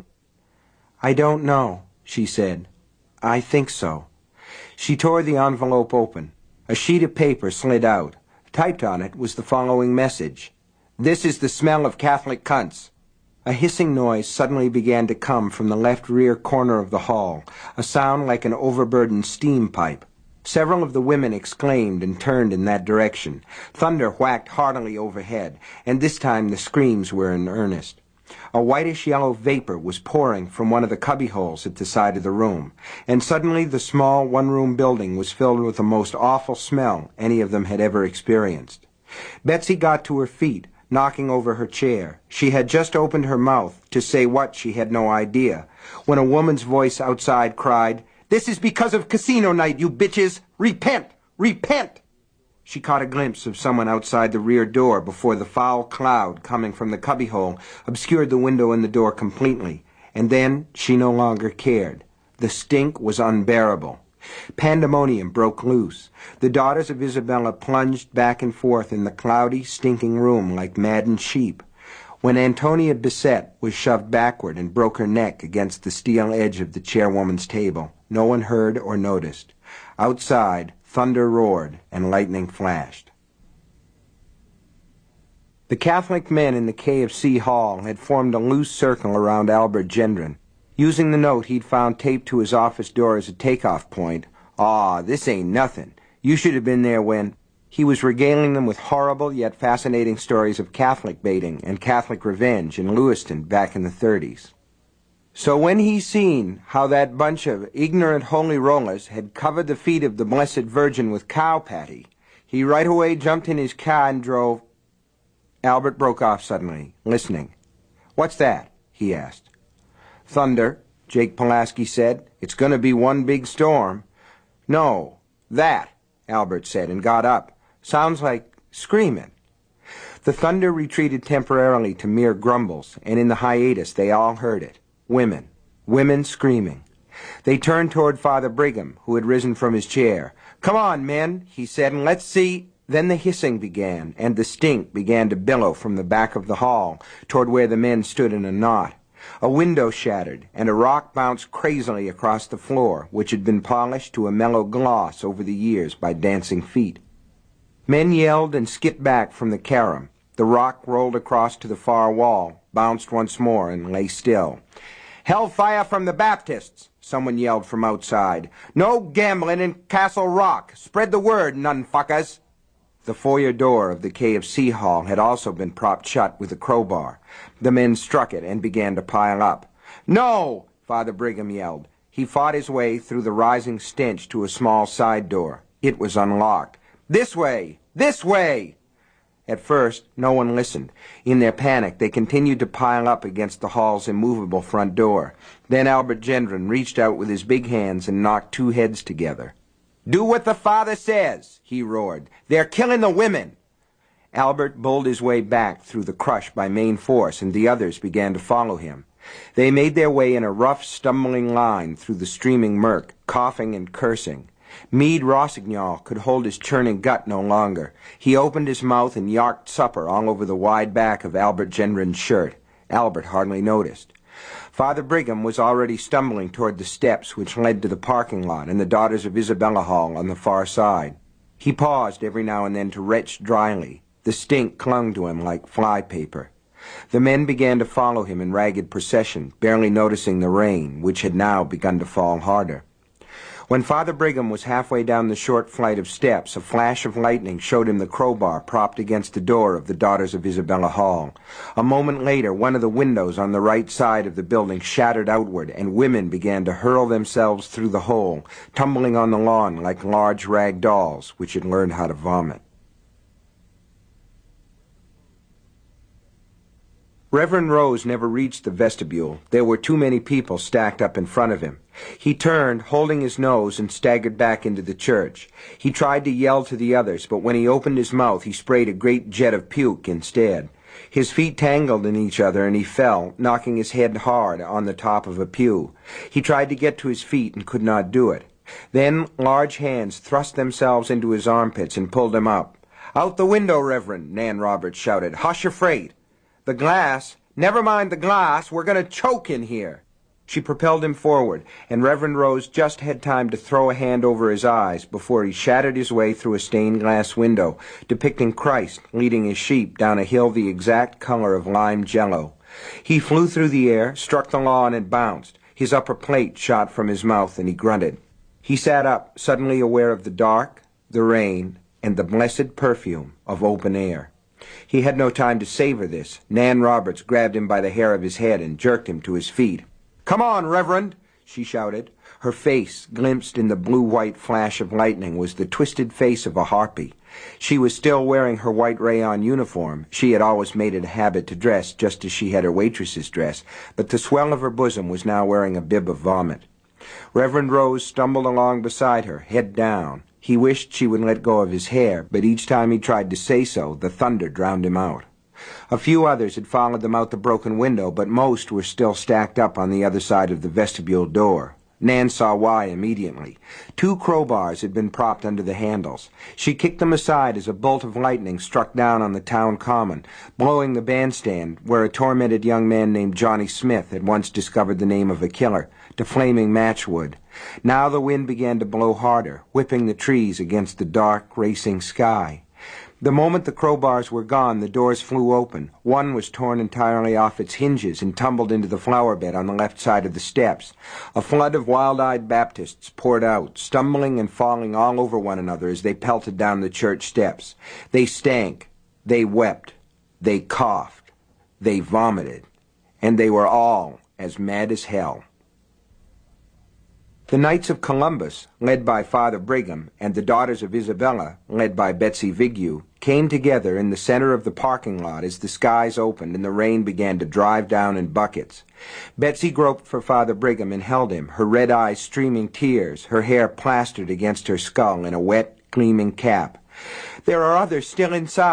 "I don't know," she said. "I think so." She tore the envelope open. A sheet of paper slid out. Typed on it was the following message: "This is the smell of Catholic cunts." A hissing noise suddenly began to come from the left rear corner of the hall, a sound like an overburdened steam pipe. Several of the women exclaimed and turned in that direction. Thunder whacked heartily overhead, and this time the screams were in earnest. A whitish-yellow vapor was pouring from one of the cubbyholes at the side of the room, and suddenly the small one-room building was filled with the most awful smell any of them had ever experienced. Betsy got to her feet, knocking over her chair. She had just opened her mouth to say what she had no idea, when a woman's voice outside cried, "This is because of casino night, you bitches! Repent! Repent!" She caught a glimpse of someone outside the rear door before the foul cloud coming from the cubbyhole obscured the window and the door completely, and then she no longer cared. The stink was unbearable. Pandemonium broke loose. The Daughters of Isabella plunged back and forth in the cloudy, stinking room like maddened sheep. When Antonia Bissett was shoved backward and broke her neck against the steel edge of the chairwoman's table, no one heard or noticed. Outside, thunder roared and lightning flashed. The Catholic men in the KFC hall had formed a loose circle around Albert Gendron. Using the note he'd found taped to his office door as a takeoff point, "Aw, this ain't nothing. You should have been there when—" He was regaling them with horrible yet fascinating stories of Catholic baiting and Catholic revenge in Lewiston back in the 30s. So when he seen how that bunch of ignorant holy rollers had covered the feet of the Blessed Virgin with cow patty, he right away jumped in his car and drove— Albert broke off suddenly, listening. "What's that?" he asked. "Thunder," Jake Pulaski said. "It's going to be one big storm." "No, that," Albert said, and got up. "Sounds like screaming." The thunder retreated temporarily to mere grumbles, and in the hiatus they all heard it. Women. Women screaming. They turned toward Father Brigham, who had risen from his chair. "Come on, men," he said, "and let's see." Then the hissing began, and the stink began to billow from the back of the hall toward where the men stood in a knot. A window shattered, and a rock bounced crazily across the floor, which had been polished to a mellow gloss over the years by dancing feet. Men yelled and skipped back from the carom. The rock rolled across to the far wall, bounced once more, and lay still. "Hellfire from the Baptists!" someone yelled from outside. "No gambling in Castle Rock! Spread the word, nunfuckers!" The foyer door of the KFC hall had also been propped shut with a crowbar. The men struck it and began to pile up. "No!" Father Brigham yelled. He fought his way through the rising stench to a small side door. It was unlocked. "This way! This way!" At first, no one listened. In their panic, they continued to pile up against the hall's immovable front door. Then Albert Gendron reached out with his big hands and knocked two heads together. "Do what the Father says," he roared. "They're killing the women." Albert bowled his way back through the crush by main force, and the others began to follow him. They made their way in a rough, stumbling line through the streaming murk, coughing and cursing. Meade Rossignol could hold his churning gut no longer. He opened his mouth and yarked supper all over the wide back of Albert Gendron's shirt. Albert hardly noticed. Father Brigham was already stumbling toward the steps which led to the parking lot and the Daughters of Isabella Hall on the far side. He paused every now and then to retch dryly. The stink clung to him like fly paper. The men began to follow him in ragged procession, barely noticing the rain, which had now begun to fall harder. When Father Brigham was halfway down the short flight of steps, a flash of lightning showed him the crowbar propped against the door of the Daughters of Isabella Hall. A moment later, one of the windows on the right side of the building shattered outward, and women began to hurl themselves through the hole, tumbling on the lawn like large rag dolls which had learned how to vomit. Reverend Rose never reached the vestibule. There were too many people stacked up in front of him. He turned, holding his nose, and staggered back into the church. He tried to yell to the others, but when he opened his mouth, he sprayed a great jet of puke instead. His feet tangled in each other, and he fell, knocking his head hard on the top of a pew. He tried to get to his feet and could not do it. Then large hands thrust themselves into his armpits and pulled him up. "Out the window, Reverend," Nan Roberts shouted. "Hush your freight." "The glass? Never mind the glass. We're going to choke in here." She propelled him forward, and Reverend Rose just had time to throw a hand over his eyes before he shattered his way through a stained glass window, depicting Christ leading his sheep down a hill the exact color of lime jello. He flew through the air, struck the lawn, and bounced. His upper plate shot from his mouth, and he grunted. He sat up, suddenly aware of the dark, the rain, and the blessed perfume of open air. He had no time to savor this. Nan Roberts grabbed him by the hair of his head and jerked him to his feet. "Come on, Reverend," she shouted. Her face, glimpsed in the blue-white flash of lightning, was the twisted face of a harpy. She was still wearing her white rayon uniform. She had always made it a habit to dress just as she had her waitress's dress, but the swell of her bosom was now wearing a bib of vomit. Reverend Rose stumbled along beside her, head down. He wished she would let go of his hair, but each time he tried to say so, the thunder drowned him out. A few others had followed them out the broken window, but most were still stacked up on the other side of the vestibule door. Nan saw why immediately. 2 crowbars had been propped under the handles. She kicked them aside as a bolt of lightning struck down on the town common, blowing the bandstand, where a tormented young man named Johnny Smith had once discovered the name of a killer, to flaming matchwood. Now the wind began to blow harder, whipping the trees against the dark, racing sky. The moment the crowbars were gone, the doors flew open. One was torn entirely off its hinges and tumbled into the flower bed on the left side of the steps. A flood of wild-eyed Baptists poured out, stumbling and falling all over one another as they pelted down the church steps. They stank, they wept, they coughed, they vomited, and they were all as mad as hell. The Knights of Columbus, led by Father Brigham, and the Daughters of Isabella, led by Betsy Vigue, came together in the center of the parking lot as the skies opened and the rain began to drive down in buckets. Betsy groped for Father Brigham and held him, her red eyes streaming tears, her hair plastered against her skull in a wet, gleaming cap. "There are others still inside,"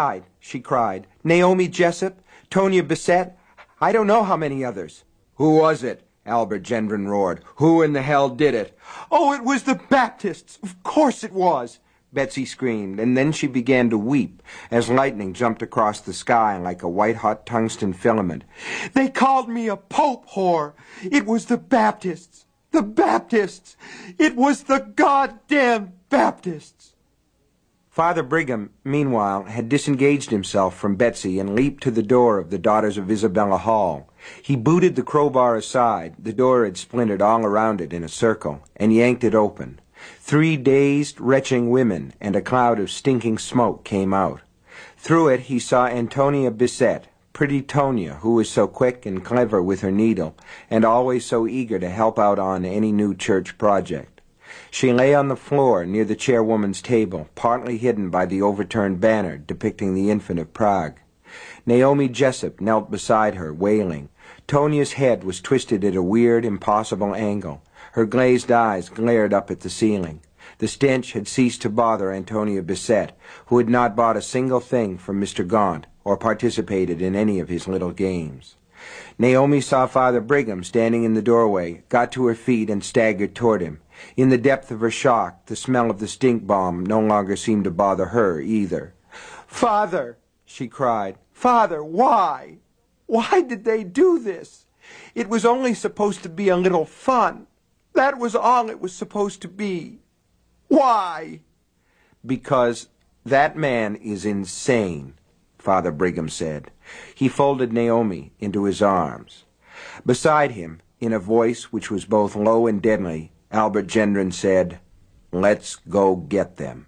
she cried. Naomi Jessup, Tonia Bissett, I don't know how many others. Who was it? Albert Gendron roared. Who in the hell did it? Oh, it was the Baptists. Of course it was, Betsy screamed, and then she began to weep as lightning jumped across the sky like a white-hot tungsten filament. They called me a Pope whore. It was the Baptists. The Baptists. It was the goddamn Baptists. Father Brigham, meanwhile, had disengaged himself from Betsy and leaped to the door of the Daughters of Isabella Hall. He booted the crowbar aside, the door had splintered all around it in a circle, and yanked it open. 3 dazed, retching women and a cloud of stinking smoke came out. Through it he saw Antonia Bissett, pretty Tonia, who was so quick and clever with her needle, and always so eager to help out on any new church project. She lay on the floor near the chairwoman's table, partly hidden by the overturned banner depicting the Infant of Prague. Naomi Jessup knelt beside her, wailing. Tonia's head was twisted at a weird, impossible angle. Her glazed eyes glared up at the ceiling. The stench had ceased to bother Antonia Bissett, who had not bought a single thing from Mr. Gaunt or participated in any of his little games. Naomi saw Father Brigham standing in the doorway, got to her feet, and staggered toward him. In the depth of her shock, the smell of the stink bomb no longer seemed to bother her either. "Father!" she cried. "Father, why? Why did they do this? It was only supposed to be a little fun. That was all it was supposed to be. Why?" "Because that man is insane," Father Brigham said. He folded Naomi into his arms. Beside him, in a voice which was both low and deadly, Albert Gendron said, "Let's go get them."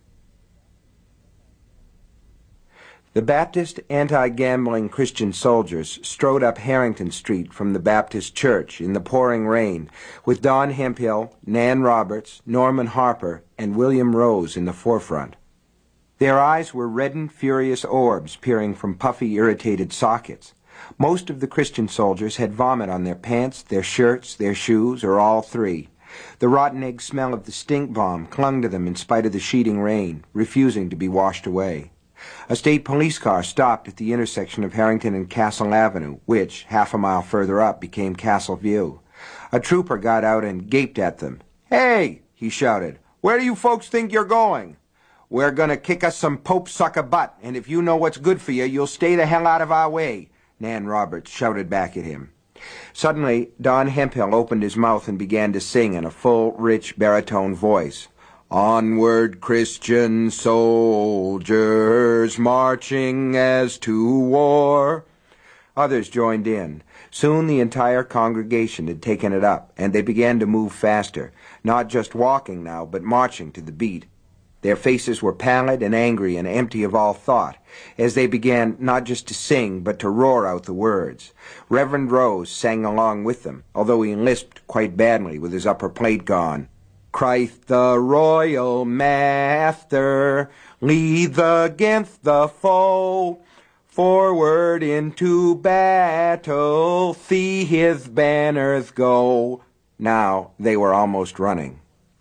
The Baptist anti-gambling Christian soldiers strode up Harrington Street from the Baptist church in the pouring rain, with Don Hemphill, Nan Roberts, Norman Harper, and William Rose in the forefront. Their eyes were reddened, furious orbs peering from puffy, irritated sockets. Most of the Christian soldiers had vomit on their pants, their shirts, their shoes, or all three. The rotten egg smell of the stink bomb clung to them in spite of the sheeting rain, refusing to be washed away. A state police car stopped at the intersection of Harrington and Castle Avenue, which, half a mile further up, became Castle View. A trooper got out and gaped at them. "Hey!" he shouted. "Where do you folks think you're going?" "We're going to kick us some Pope-sucker butt, and if you know what's good for you, you'll stay the hell out of our way," Nan Roberts shouted back at him. Suddenly, Don Hemphill opened his mouth and began to sing in a full, rich, baritone voice. "Onward, Christian soldiers, marching as to war." Others joined in. Soon the entire congregation had taken it up, and they began to move faster, not just walking now, but marching to the beat. Their faces were pallid and angry and empty of all thought, as they began not just to sing, but to roar out the words. Reverend Rose sang along with them, although he lisped quite badly with his upper plate gone. "Christ the Royal Master, leads against the foe. Forward into battle, see his banners go." Now they were almost running.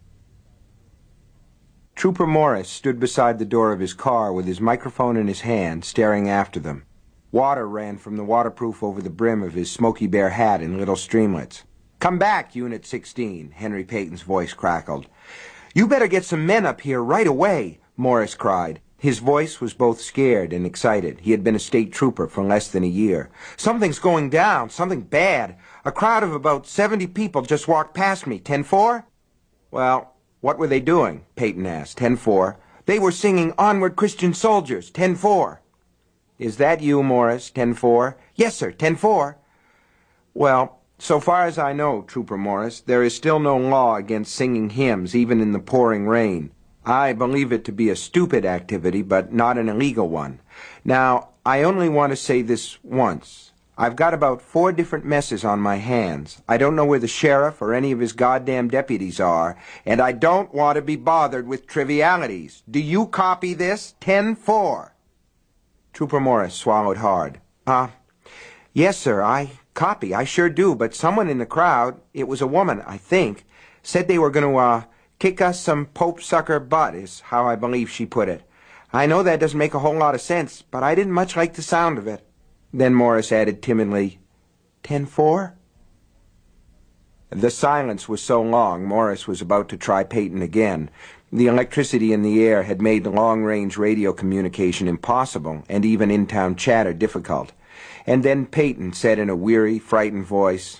Trooper Morris stood beside the door of his car with his microphone in his hand, staring after them. Water ran from the waterproof over the brim of his Smoky Bear hat in little streamlets. "Come back, Unit 16, Henry Payton's voice crackled. "You better get some men up here right away," Morris cried. His voice was both scared and excited. He had been a state trooper for less than a year. "Something's going down, something bad. A crowd of about 70 people just walked past me. 10-4? "Well, what were they doing?" Payton asked. 10-4. "They were singing 'Onward, Christian Soldiers,' 10-4. "Is that you, Morris, 10-4? "Yes, sir, 10-4. "Well, so far as I know, Trooper Morris, there is still no law against singing hymns, even in the pouring rain. I believe it to be a stupid activity, but not an illegal one. Now, I only want to say this once. I've got about 4 different messes on my hands. I don't know where the sheriff or any of his goddamn deputies are, and I don't want to be bothered with trivialities. Do you copy this? 10-4. Trooper Morris swallowed hard. Yes, sir, I copy. I sure do, but someone in the crowd, it was a woman, I think, said they were going to, kick us some Pope-sucker butt, is how I believe she put it. I know that doesn't make a whole lot of sense, but I didn't much like the sound of it. Then Morris added timidly, 10-4? The silence was so long, Morris was about to try Peyton again. The electricity in the air had made long-range radio communication impossible, and even in-town chatter difficult. And then Peyton said in a weary, frightened voice,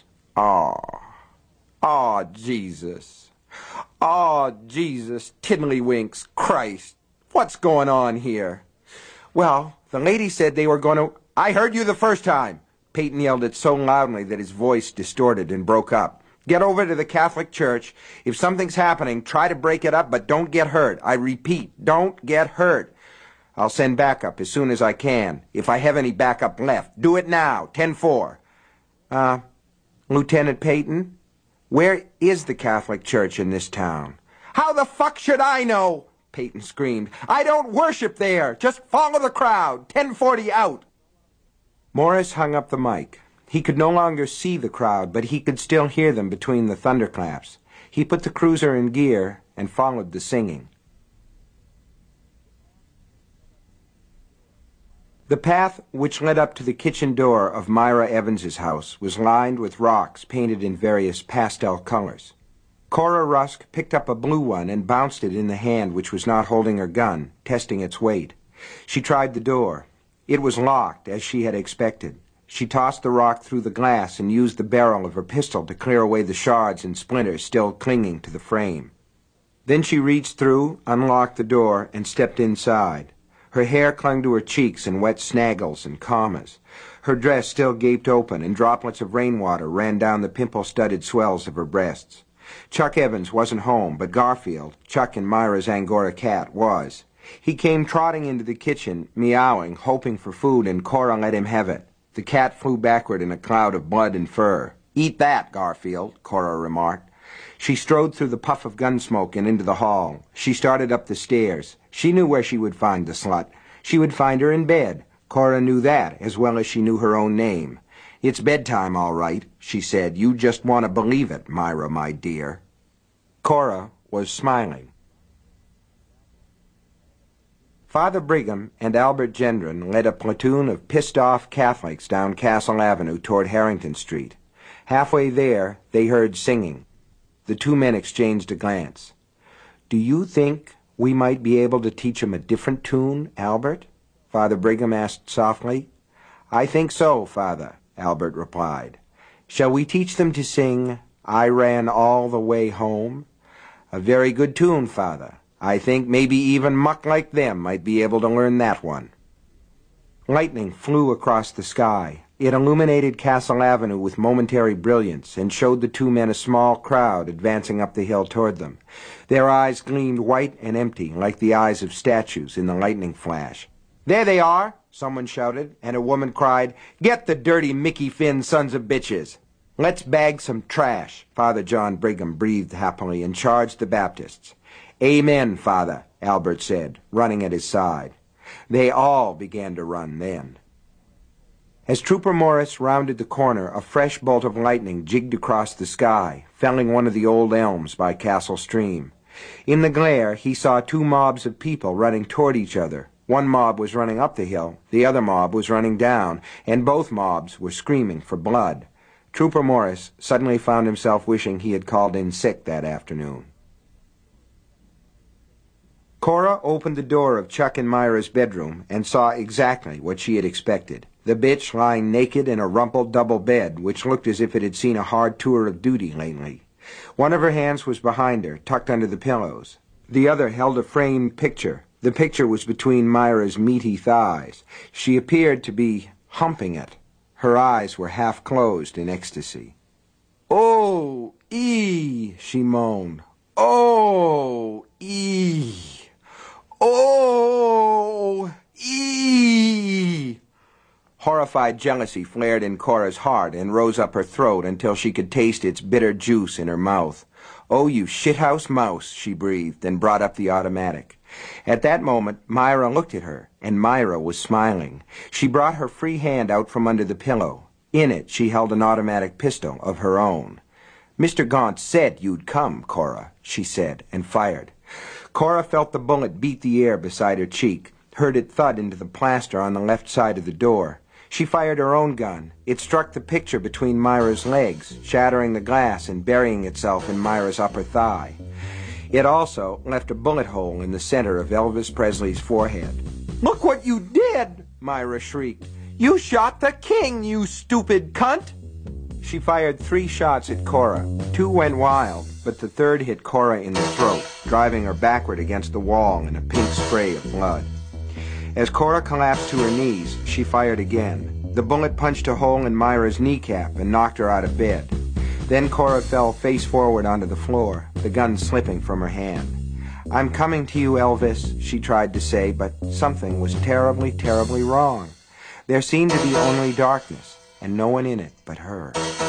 Aw, Jesus. Aw, Jesus, tiddlywinks, Christ. What's going on here? Well, the lady said they were going to... I heard you the first time. Peyton yelled it so loudly that his voice distorted and broke up. Get over to the Catholic Church. If something's happening, try to break it up, but don't get hurt. I repeat, don't get hurt. I'll send backup as soon as I can. If I have any backup left, do it now. 10-4. Lieutenant Peyton, where is the Catholic Church in this town? How the fuck should I know? Peyton screamed. I don't worship there. Just follow the crowd. 10:40 out. Morris hung up the mic. He could no longer see the crowd, but he could still hear them between the thunderclaps. He put the cruiser in gear and followed the singing. The path which led up to the kitchen door of Myra Evans's house was lined with rocks painted in various pastel colors. Cora Rusk picked up a blue one and bounced it in the hand which was not holding her gun, testing its weight. She tried the door. It was locked, as she had expected. She tossed the rock through the glass and used the barrel of her pistol to clear away the shards and splinters still clinging to the frame. Then she reached through, unlocked the door, and stepped inside. Her hair clung to her cheeks in wet snaggles and commas. Her dress still gaped open, and droplets of rainwater ran down the pimple-studded swells of her breasts. Chuck Evans wasn't home, but Garfield, Chuck and Myra's Angora cat, was. He came trotting into the kitchen, meowing, hoping for food, and Cora let him have it. The cat flew backward in a cloud of blood and fur. "Eat that, Garfield," Cora remarked. She strode through the puff of gun smoke and into the hall. She started up the stairs. She knew where she would find the slut. She would find her in bed. Cora knew that, as well as she knew her own name. "It's bedtime, all right," she said. "You just want to believe it, Myra, my dear." Cora was smiling. Father Brigham and Albert Gendron led a platoon of pissed-off Catholics down Castle Avenue toward Harrington Street. Halfway there, they heard singing. The two men exchanged a glance. "Do you think we might be able to teach 'em a different tune, Albert?" Father Brigham asked softly. "I think so, Father," Albert replied. "Shall we teach them to sing, 'I Ran All the Way Home'? A very good tune, Father. I think maybe even muck like them might be able to learn that one." Lightning flew across the sky. It illuminated Castle Avenue with momentary brilliance and showed the two men a small crowd advancing up the hill toward them. Their eyes gleamed white and empty like the eyes of statues in the lightning flash. "There they are!" someone shouted, and a woman cried, "Get the dirty Mickey Finn sons of bitches!" "Let's bag some trash," Father John Brigham breathed happily and charged the Baptists. "Amen, Father," Albert said, running at his side. They all began to run then. As Trooper Morris rounded the corner, a fresh bolt of lightning jigged across the sky, felling one of the old elms by Castle Stream. In the glare, he saw two mobs of people running toward each other. One mob was running up the hill, the other mob was running down, and both mobs were screaming for blood. Trooper Morris suddenly found himself wishing he had called in sick that afternoon. Cora opened the door of Chuck and Myra's bedroom and saw exactly what she had expected. The bitch lying naked in a rumpled double bed, which looked as if it had seen a hard tour of duty lately. One of her hands was behind her, tucked under the pillows. The other held a framed picture. The picture was between Myra's meaty thighs. She appeared to be humping it. Her eyes were half closed in ecstasy. "Oh, she moaned. "Oh, Oh, Horrified jealousy flared in Cora's heart and rose up her throat until she could taste its bitter juice in her mouth. "Oh, you shithouse mouse," she breathed, and brought up the automatic. At that moment, Myra looked at her, and Myra was smiling. She brought her free hand out from under the pillow. In it, she held an automatic pistol of her own. "Mr. Gaunt said you'd come, Cora," she said, and fired. Cora felt the bullet beat the air beside her cheek. heard it thud into the plaster on the left side of the door. She fired her own gun. It struck the picture between Myra's legs, shattering the glass and burying itself in Myra's upper thigh. It also left a bullet hole in the center of Elvis Presley's forehead. "Look what you did!" Myra shrieked. "You shot the king, you stupid cunt!" She fired 3 shots at Cora. 2 went wild, but the third hit Cora in the throat, driving her backward against the wall in a pink spray of blood. As Cora collapsed to her knees, she fired again. The bullet punched a hole in Myra's kneecap and knocked her out of bed. Then Cora fell face forward onto the floor, the gun slipping from her hand. "I'm coming to you, Elvis," she tried to say, but something was terribly, terribly wrong. There seemed to be only darkness, and no one in it but her.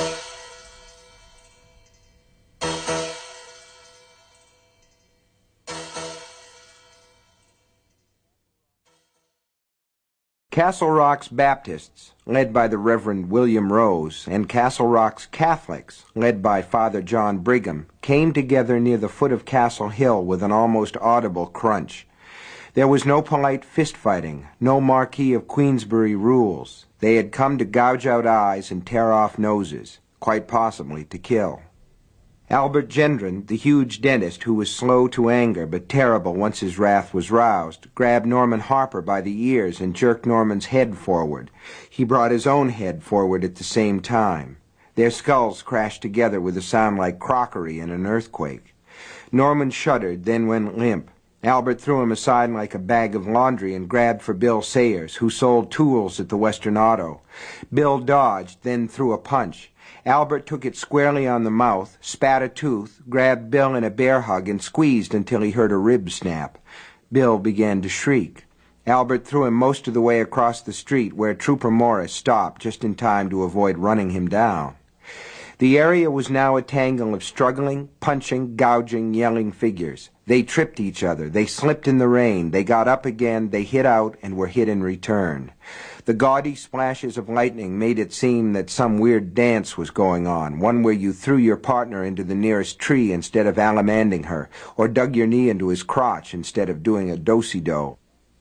Castle Rock's Baptists, led by the Reverend William Rose, and Castle Rock's Catholics, led by Father John Brigham, came together near the foot of Castle Hill with an almost audible crunch. There was no polite fist-fighting, no Marquis of Queensberry rules. They had come to gouge out eyes and tear off noses, quite possibly to kill. Albert Gendron, the huge dentist who was slow to anger but terrible once his wrath was roused, grabbed Norman Harper by the ears and jerked Norman's head forward. He brought his own head forward at the same time. Their skulls crashed together with a sound like crockery in an earthquake. Norman shuddered, then went limp. Albert threw him aside like a bag of laundry and grabbed for Bill Sayers, who sold tools at the Western Auto. Bill dodged, then threw a punch. Albert took it squarely on the mouth, spat a tooth, grabbed Bill in a bear hug, and squeezed until he heard a rib snap. Bill began to shriek. Albert threw him most of the way across the street, where Trooper Morris stopped just in time to avoid running him down. The area was now a tangle of struggling, punching, gouging, yelling figures. They tripped each other, they slipped in the rain, they got up again, they hit out, and were hit in return. The gaudy splashes of lightning made it seem that some weird dance was going on, one where you threw your partner into the nearest tree instead of alamanding her, or dug your knee into his crotch instead of doing a do-si-do.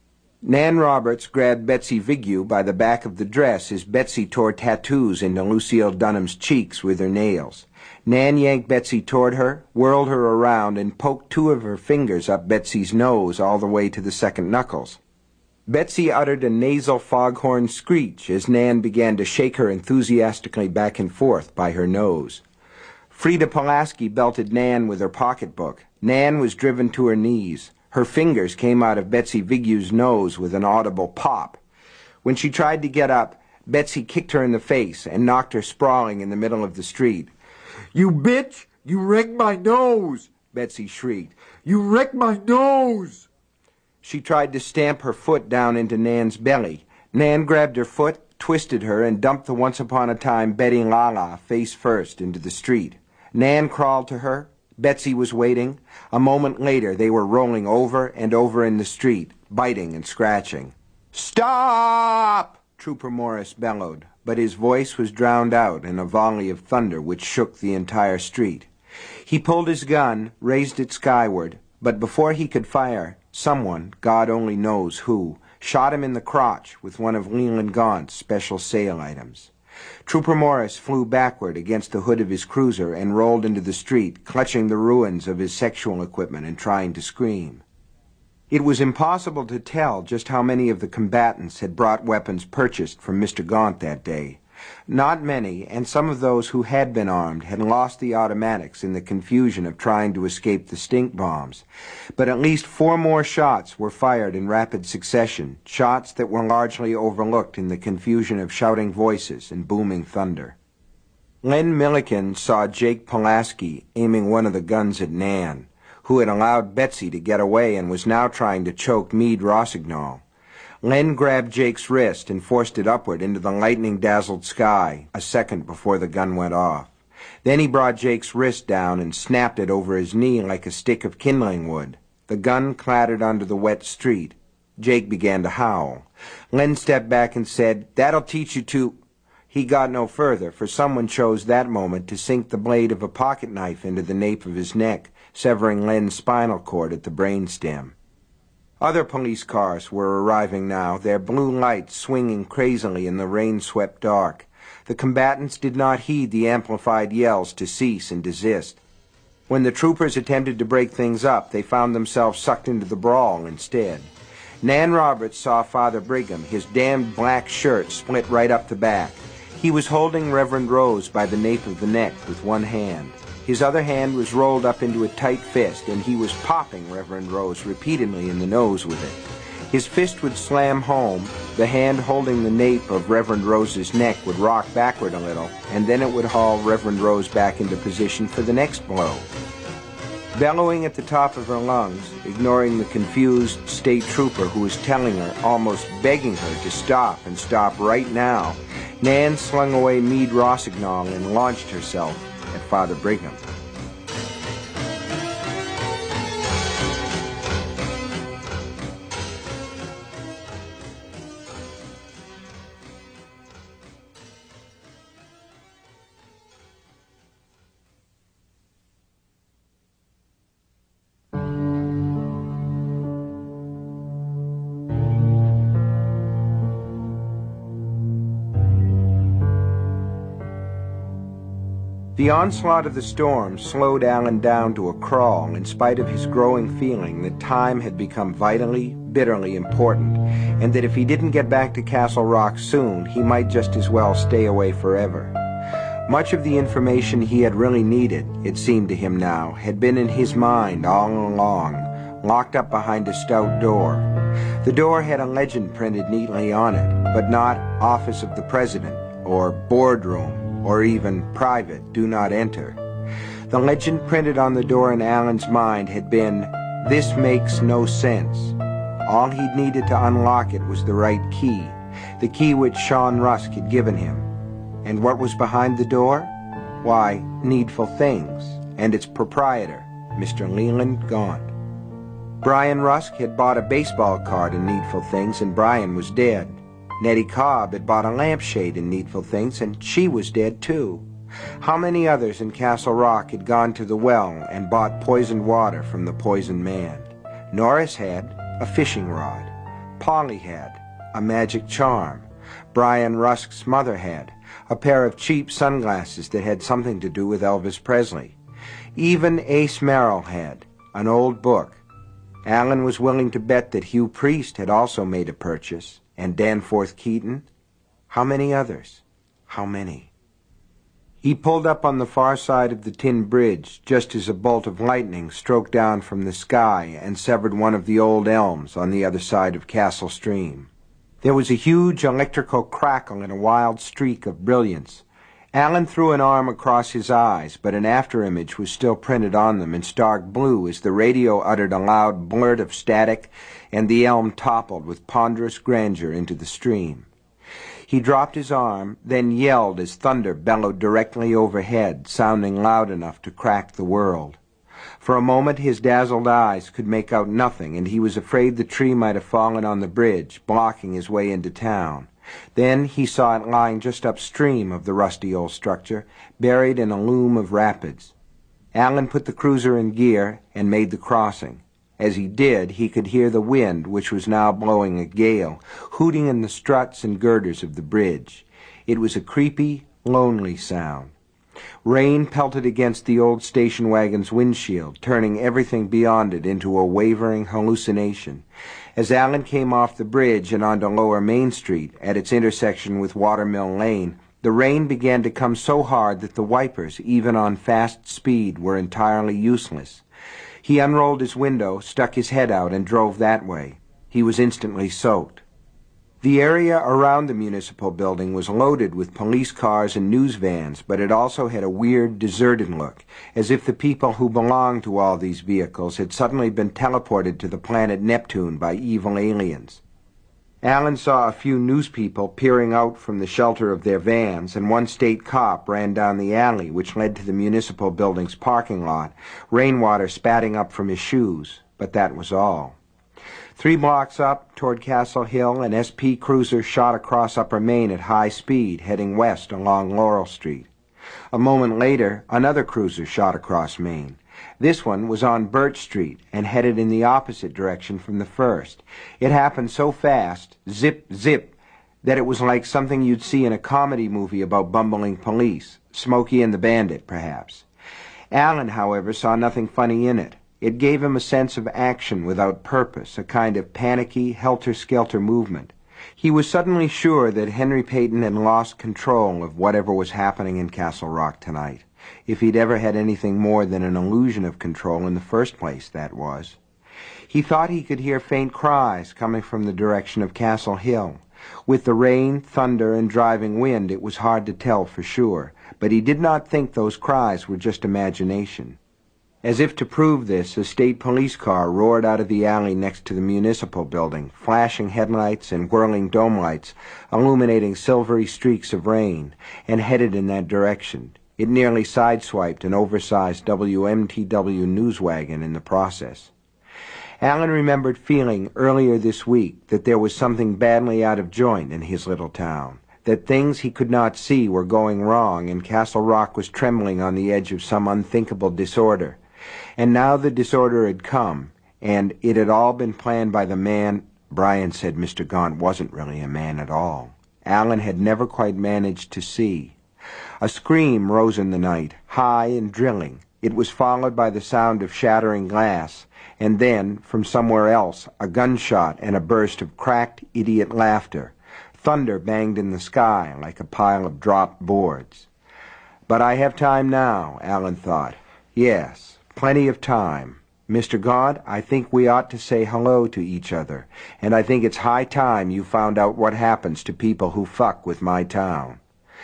Nan Roberts grabbed Betsy Vigue by the back of the dress as Betsy tore tattoos into Lucille Dunham's cheeks with her nails. Nan yanked Betsy toward her, whirled her around, and poked 2 of her fingers up Betsy's nose all the way to the second knuckles. Betsy uttered a nasal foghorn screech as Nan began to shake her enthusiastically back and forth by her nose. Frida Pulaski belted Nan with her pocketbook. Nan was driven to her knees. Her fingers came out of Betsy Vigue's nose with an audible pop. When she tried to get up, Betsy kicked her in the face and knocked her sprawling in the middle of the street. "You bitch! You wrecked my nose!" Betsy shrieked. "You wrecked my nose!" She tried to stamp her foot down into Nan's belly. Nan grabbed her foot, twisted her, and dumped the once-upon-a-time Betty Lala face first into the street. Nan crawled to her. Betsy was waiting. A moment later, they were rolling over and over in the street, biting and scratching. "Stop!" Trooper Morris bellowed, but his voice was drowned out in a volley of thunder which shook the entire street. He pulled his gun, raised it skyward, but before he could fire, someone, God only knows who, shot him in the crotch with one of Leland Gaunt's special sale items. Trooper Morris flew backward against the hood of his cruiser and rolled into the street, clutching the ruins of his sexual equipment and trying to scream. It was impossible to tell just how many of the combatants had brought weapons purchased from Mr. Gaunt that day. Not many, and some of those who had been armed had lost the automatics in the confusion of trying to escape the stink bombs. But at least 4 more shots were fired in rapid succession, shots that were largely overlooked in the confusion of shouting voices and booming thunder. Len Milliken saw Jake Pulaski aiming one of the guns at Nan, who had allowed Betsy to get away and was now trying to choke Meade Rossignol. Len grabbed Jake's wrist and forced it upward into the lightning-dazzled sky a second before the gun went off. Then he brought Jake's wrist down and snapped it over his knee like a stick of kindling wood. The gun clattered onto the wet street. Jake began to howl. Len stepped back and said, "That'll teach you to—" He got no further, for someone chose that moment to sink the blade of a pocket knife into the nape of his neck, severing Len's spinal cord at the brainstem. Other police cars were arriving now, their blue lights swinging crazily in the rain-swept dark. The combatants did not heed the amplified yells to cease and desist. When the troopers attempted to break things up, they found themselves sucked into the brawl instead. Nan Roberts saw Father Brigham, his damned black shirt split right up the back. He was holding Reverend Rose by the nape of the neck with one hand. His other hand was rolled up into a tight fist, and he was popping Reverend Rose repeatedly in the nose with it. His fist would slam home, the hand holding the nape of Reverend Rose's neck would rock backward a little, and then it would haul Reverend Rose back into position for the next blow. Bellowing at the top of her lungs, ignoring the confused state trooper who was telling her, almost begging her to stop and stop right now, Nan slung away Meade Rossignol and launched herself at Father Brigham. The onslaught of the storm slowed Alan down to a crawl in spite of his growing feeling that time had become vitally, bitterly important, and that if he didn't get back to Castle Rock soon, he might just as well stay away forever. Much of the information he had really needed, it seemed to him now, had been in his mind all along, locked up behind a stout door. The door had a legend printed neatly on it, but not Office of the President, or Boardroom, or even Private, Do Not Enter. The legend printed on the door in Alan's mind had been, This makes no sense. All he'd needed to unlock it was the right key, the key which Sean Rusk had given him. And what was behind the door? Why, Needful Things, and its proprietor, Mr. Leland Gaunt. Brian Rusk had bought a baseball card in Needful Things, and Brian was dead. Nettie Cobb had bought a lampshade in Needful Things, and she was dead too. How many others in Castle Rock had gone to the well and bought poisoned water from the poisoned man? Norris had a fishing rod. Polly had a magic charm. Brian Rusk's mother had a pair of cheap sunglasses that had something to do with Elvis Presley. Even Ace Merrill had an old book. Alan was willing to bet that Hugh Priest had also made a purchase. And Danforth Keaton? How many others? How many? He pulled up on the far side of the tin bridge just as a bolt of lightning stroked down from the sky and severed one of the old elms on the other side of Castle Stream. There was a huge electrical crackle and a wild streak of brilliance. Alan threw an arm across his eyes, but an afterimage was still printed on them in stark blue as the radio uttered a loud blurt of static and the elm toppled with ponderous grandeur into the stream. He dropped his arm, then yelled as thunder bellowed directly overhead, sounding loud enough to crack the world. For a moment his dazzled eyes could make out nothing, and he was afraid the tree might have fallen on the bridge, blocking his way into town. Then he saw it lying just upstream of the rusty old structure, buried in a loom of rapids. Alan put the cruiser in gear and made the crossing. As he did, he could hear the wind, which was now blowing a gale, hooting in the struts and girders of the bridge. It was a creepy, lonely sound. Rain pelted against the old station wagon's windshield, turning everything beyond it into a wavering hallucination. As Alan came off the bridge and onto Lower Main Street, at its intersection with Watermill Lane, the rain began to come so hard that the wipers, even on fast speed, were entirely useless. He unrolled his window, stuck his head out, and drove that way. He was instantly soaked. The area around the municipal building was loaded with police cars and news vans, but it also had a weird, deserted look, as if the people who belonged to all these vehicles had suddenly been teleported to the planet Neptune by evil aliens. Alan saw a few news people peering out from the shelter of their vans, and one state cop ran down the alley which led to the municipal building's parking lot, rainwater spatting up from his shoes, but that was all. 3 blocks up, toward Castle Hill, an SP cruiser shot across Upper Main at high speed, heading west along Laurel Street. A moment later, another cruiser shot across Main. This one was on Birch Street and headed in the opposite direction from the first. It happened so fast, zip, zip, that it was like something you'd see in a comedy movie about bumbling police, Smokey and the Bandit, perhaps. Alan, however, saw nothing funny in it. It gave him a sense of action without purpose, a kind of panicky, helter-skelter movement. He was suddenly sure that Henry Peyton had lost control of whatever was happening in Castle Rock tonight. If he'd ever had anything more than an illusion of control in the first place, that was. He thought he could hear faint cries coming from the direction of Castle Hill. With the rain, thunder, and driving wind, it was hard to tell for sure, but he did not think those cries were just imagination. As if to prove this, a state police car roared out of the alley next to the municipal building, flashing headlights and whirling dome lights, illuminating silvery streaks of rain, and headed in that direction. It nearly sideswiped an oversized WMTW news wagon in the process. Alan remembered feeling earlier this week that there was something badly out of joint in his little town, that things he could not see were going wrong and Castle Rock was trembling on the edge of some unthinkable disorder. And now the disorder had come, and it had all been planned by the man. Brian said Mr. Gaunt wasn't really a man at all. Alan had never quite managed to see. A scream rose in the night, high and drilling. It was followed by the sound of shattering glass, and then, from somewhere else, a gunshot and a burst of cracked, idiot laughter. Thunder banged in the sky like a pile of dropped boards. But I have time now, Alan thought. Yes, plenty of time. Mr. Gaunt, I think we ought to say hello to each other, and I think it's high time you found out what happens to people who fuck with my town.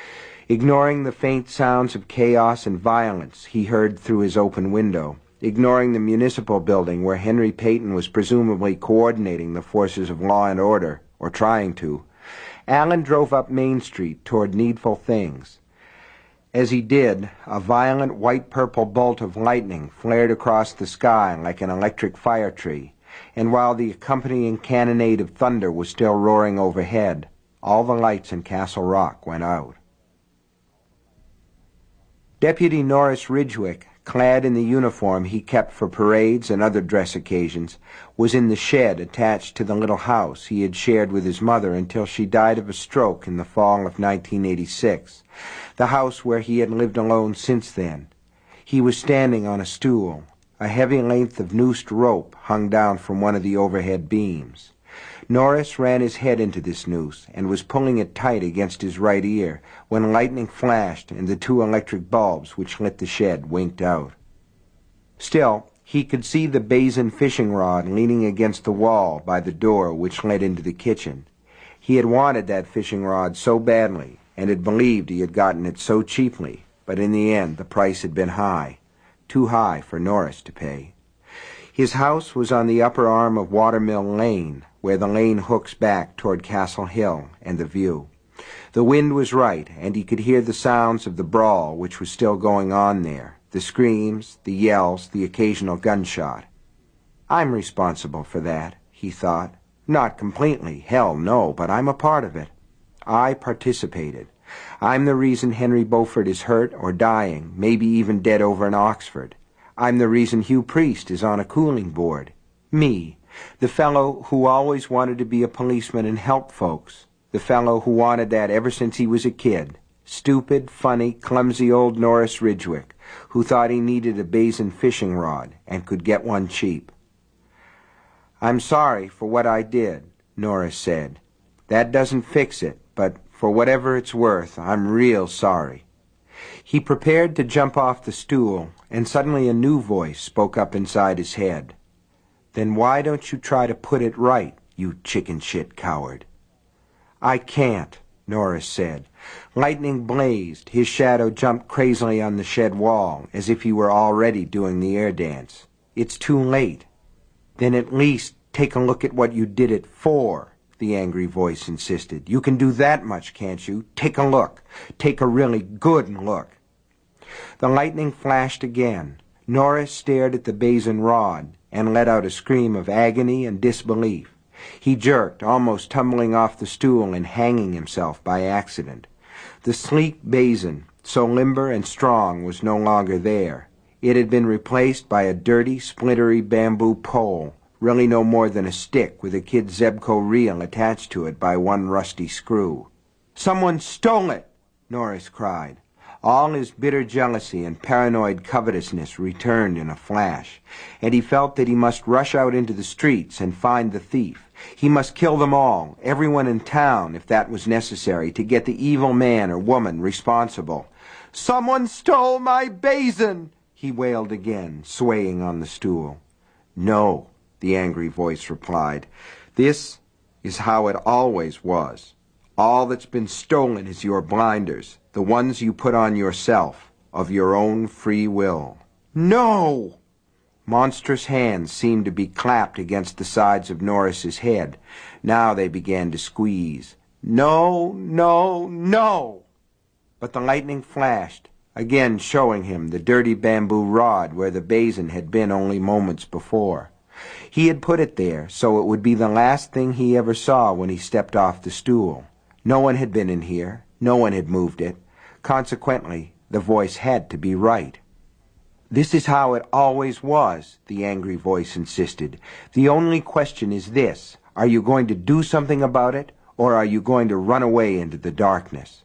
Ignoring the faint sounds of chaos and violence he heard through his open window, ignoring the municipal building where Henry Peyton was presumably coordinating the forces of law and order, or trying to, Alan drove up Main Street toward Needful Things. As he did, a violent white-purple bolt of lightning flared across the sky like an electric fire tree, and while the accompanying cannonade of thunder was still roaring overhead, all the lights in Castle Rock went out. Deputy Norris Ridgwick, clad in the uniform he kept for parades and other dress occasions, was in the shed attached to the little house he had shared with his mother until she died of a stroke in the fall of 1986, the house where he had lived alone since then. He was standing on a stool. A heavy length of noosed rope hung down from one of the overhead beams. Norris ran his head into this noose and was pulling it tight against his right ear when lightning flashed and the two electric bulbs which lit the shed winked out. Still, he could see the basin fishing rod leaning against the wall by the door which led into the kitchen. He had wanted that fishing rod so badly and had believed he had gotten it so cheaply, but in the end the price had been high, too high for Norris to pay. His house was on the upper arm of Watermill Lane, where the lane hooks back toward Castle Hill and the view. The wind was right, and he could hear the sounds of the brawl which was still going on there, the screams, the yells, the occasional gunshot. I'm responsible for that, he thought. Not completely, hell no, but I'm a part of it. I participated. I'm the reason Henry Beaufort is hurt or dying, maybe even dead over in Oxford. I'm the reason Hugh Priest is on a cooling board. Me, the fellow who always wanted to be a policeman and help folks. The fellow who wanted that ever since he was a kid. Stupid, funny, clumsy old Norris Ridgwick, who thought he needed a basin fishing rod and could get one cheap. I'm sorry for what I did, Norris said. That doesn't fix it, but for whatever it's worth, I'm real sorry. He prepared to jump off the stool, and suddenly a new voice spoke up inside his head. Then why don't you try to put it right, you chicken shit coward? I can't, Norris said. Lightning blazed. His shadow jumped crazily on the shed wall, as if he were already doing the air dance. It's too late. Then at least take a look at what you did it for, the angry voice insisted. You can do that much, can't you? Take a look. Take a really good look. The lightning flashed again. Norris stared at the basin rod and let out a scream of agony and disbelief. He jerked, almost tumbling off the stool and hanging himself by accident. The sleek basin, so limber and strong, was no longer there. It had been replaced by a dirty, splintery bamboo pole, really no more than a stick with a kid Zebco reel attached to it by one rusty screw. "Someone stole it!" Norris cried. All his bitter jealousy and paranoid covetousness returned in a flash, and he felt that he must rush out into the streets and find the thief. He must kill them all, everyone in town, if that was necessary, to get the evil man or woman responsible. "Someone stole my basin!" he wailed again, swaying on the stool. "No," the angry voice replied. "This is how it always was. All that's been stolen is your blinders, the ones you put on yourself, of your own free will." "No!" Monstrous hands seemed to be clapped against the sides of Norris's head. Now they began to squeeze. "No, no, no!" But the lightning flashed, again showing him the dirty bamboo rod where the basin had been only moments before. He had put it there so it would be the last thing he ever saw when he stepped off the stool. No one had been in here. No one had moved it. Consequently, the voice had to be right. "This is how it always was," the angry voice insisted. "The only question is this: are you going to do something about it, or are you going to run away into the darkness?"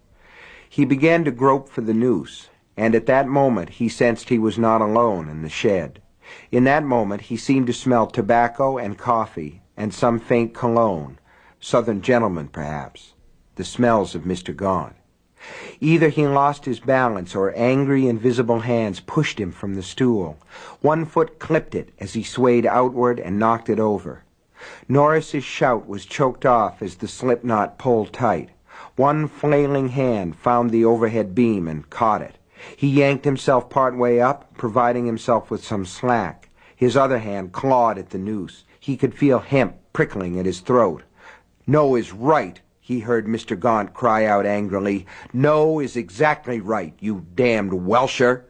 He began to grope for the noose, and at that moment he sensed he was not alone in the shed. In that moment he seemed to smell tobacco and coffee and some faint cologne, Southern gentleman perhaps, the smells of Mr. Gaunt. Either he lost his balance or angry, invisible hands pushed him from the stool. One foot clipped it as he swayed outward and knocked it over. Norris's shout was choked off as the slip knot pulled tight. One flailing hand found the overhead beam and caught it. He yanked himself part way up, providing himself with some slack. His other hand clawed at the noose. He could feel hemp prickling at his throat. "No is right," he heard Mr. Gaunt cry out angrily. "No is exactly right, you damned Welsher."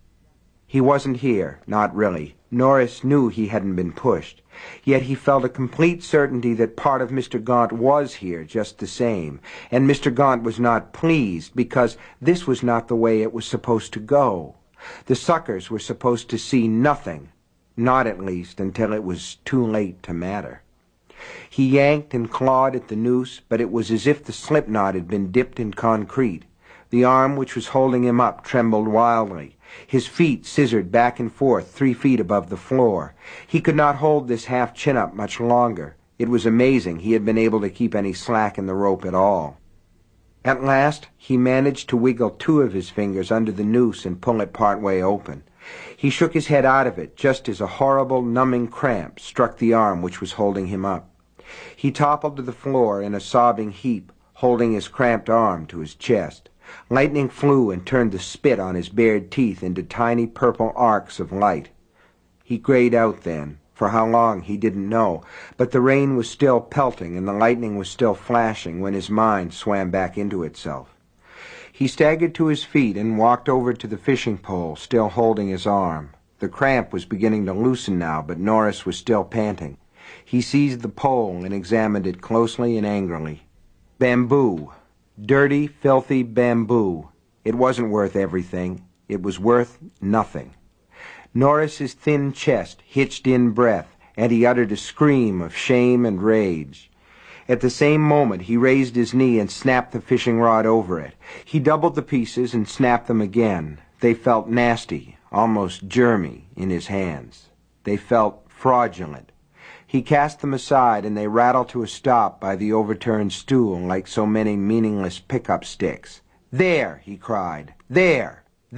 He wasn't here, not really. Norris knew he hadn't been pushed. Yet he felt a complete certainty that part of Mr. Gaunt was here just the same, and Mr. Gaunt was not pleased because this was not the way it was supposed to go. The suckers were supposed to see nothing, not at least until it was too late to matter. He yanked and clawed at the noose, but it was as if the slip knot had been dipped in concrete. The arm which was holding him up trembled wildly. His feet scissored back and forth 3 feet above the floor. He could not hold this half chin-up much longer. It was amazing he had been able to keep any slack in the rope at all. At last he managed to wiggle 2 of his fingers under the noose and pull it part way open. He shook his head out of it just as a horrible, numbing cramp struck the arm which was holding him up. He toppled to the floor in a sobbing heap, holding his cramped arm to his chest. Lightning flew and turned the spit on his bared teeth into tiny purple arcs of light. He grayed out then. For how long he didn't know, but the rain was still pelting and the lightning was still flashing when his mind swam back into itself. He staggered to his feet and walked over to the fishing pole, still holding his arm. The cramp was beginning to loosen now, but Norris was still panting. He seized the pole and examined it closely and angrily. Bamboo. Dirty, filthy bamboo. It wasn't worth everything. It was worth nothing. Norris's thin chest hitched in breath, and he uttered a scream of shame and rage. At the same moment he raised his knee and snapped the fishing rod over it. He doubled the pieces and snapped them again. They felt nasty, almost germy, in his hands. They felt fraudulent. He cast them aside, and they rattled to a stop by the overturned stool like so many meaningless pickup sticks. "There!" he cried. "There!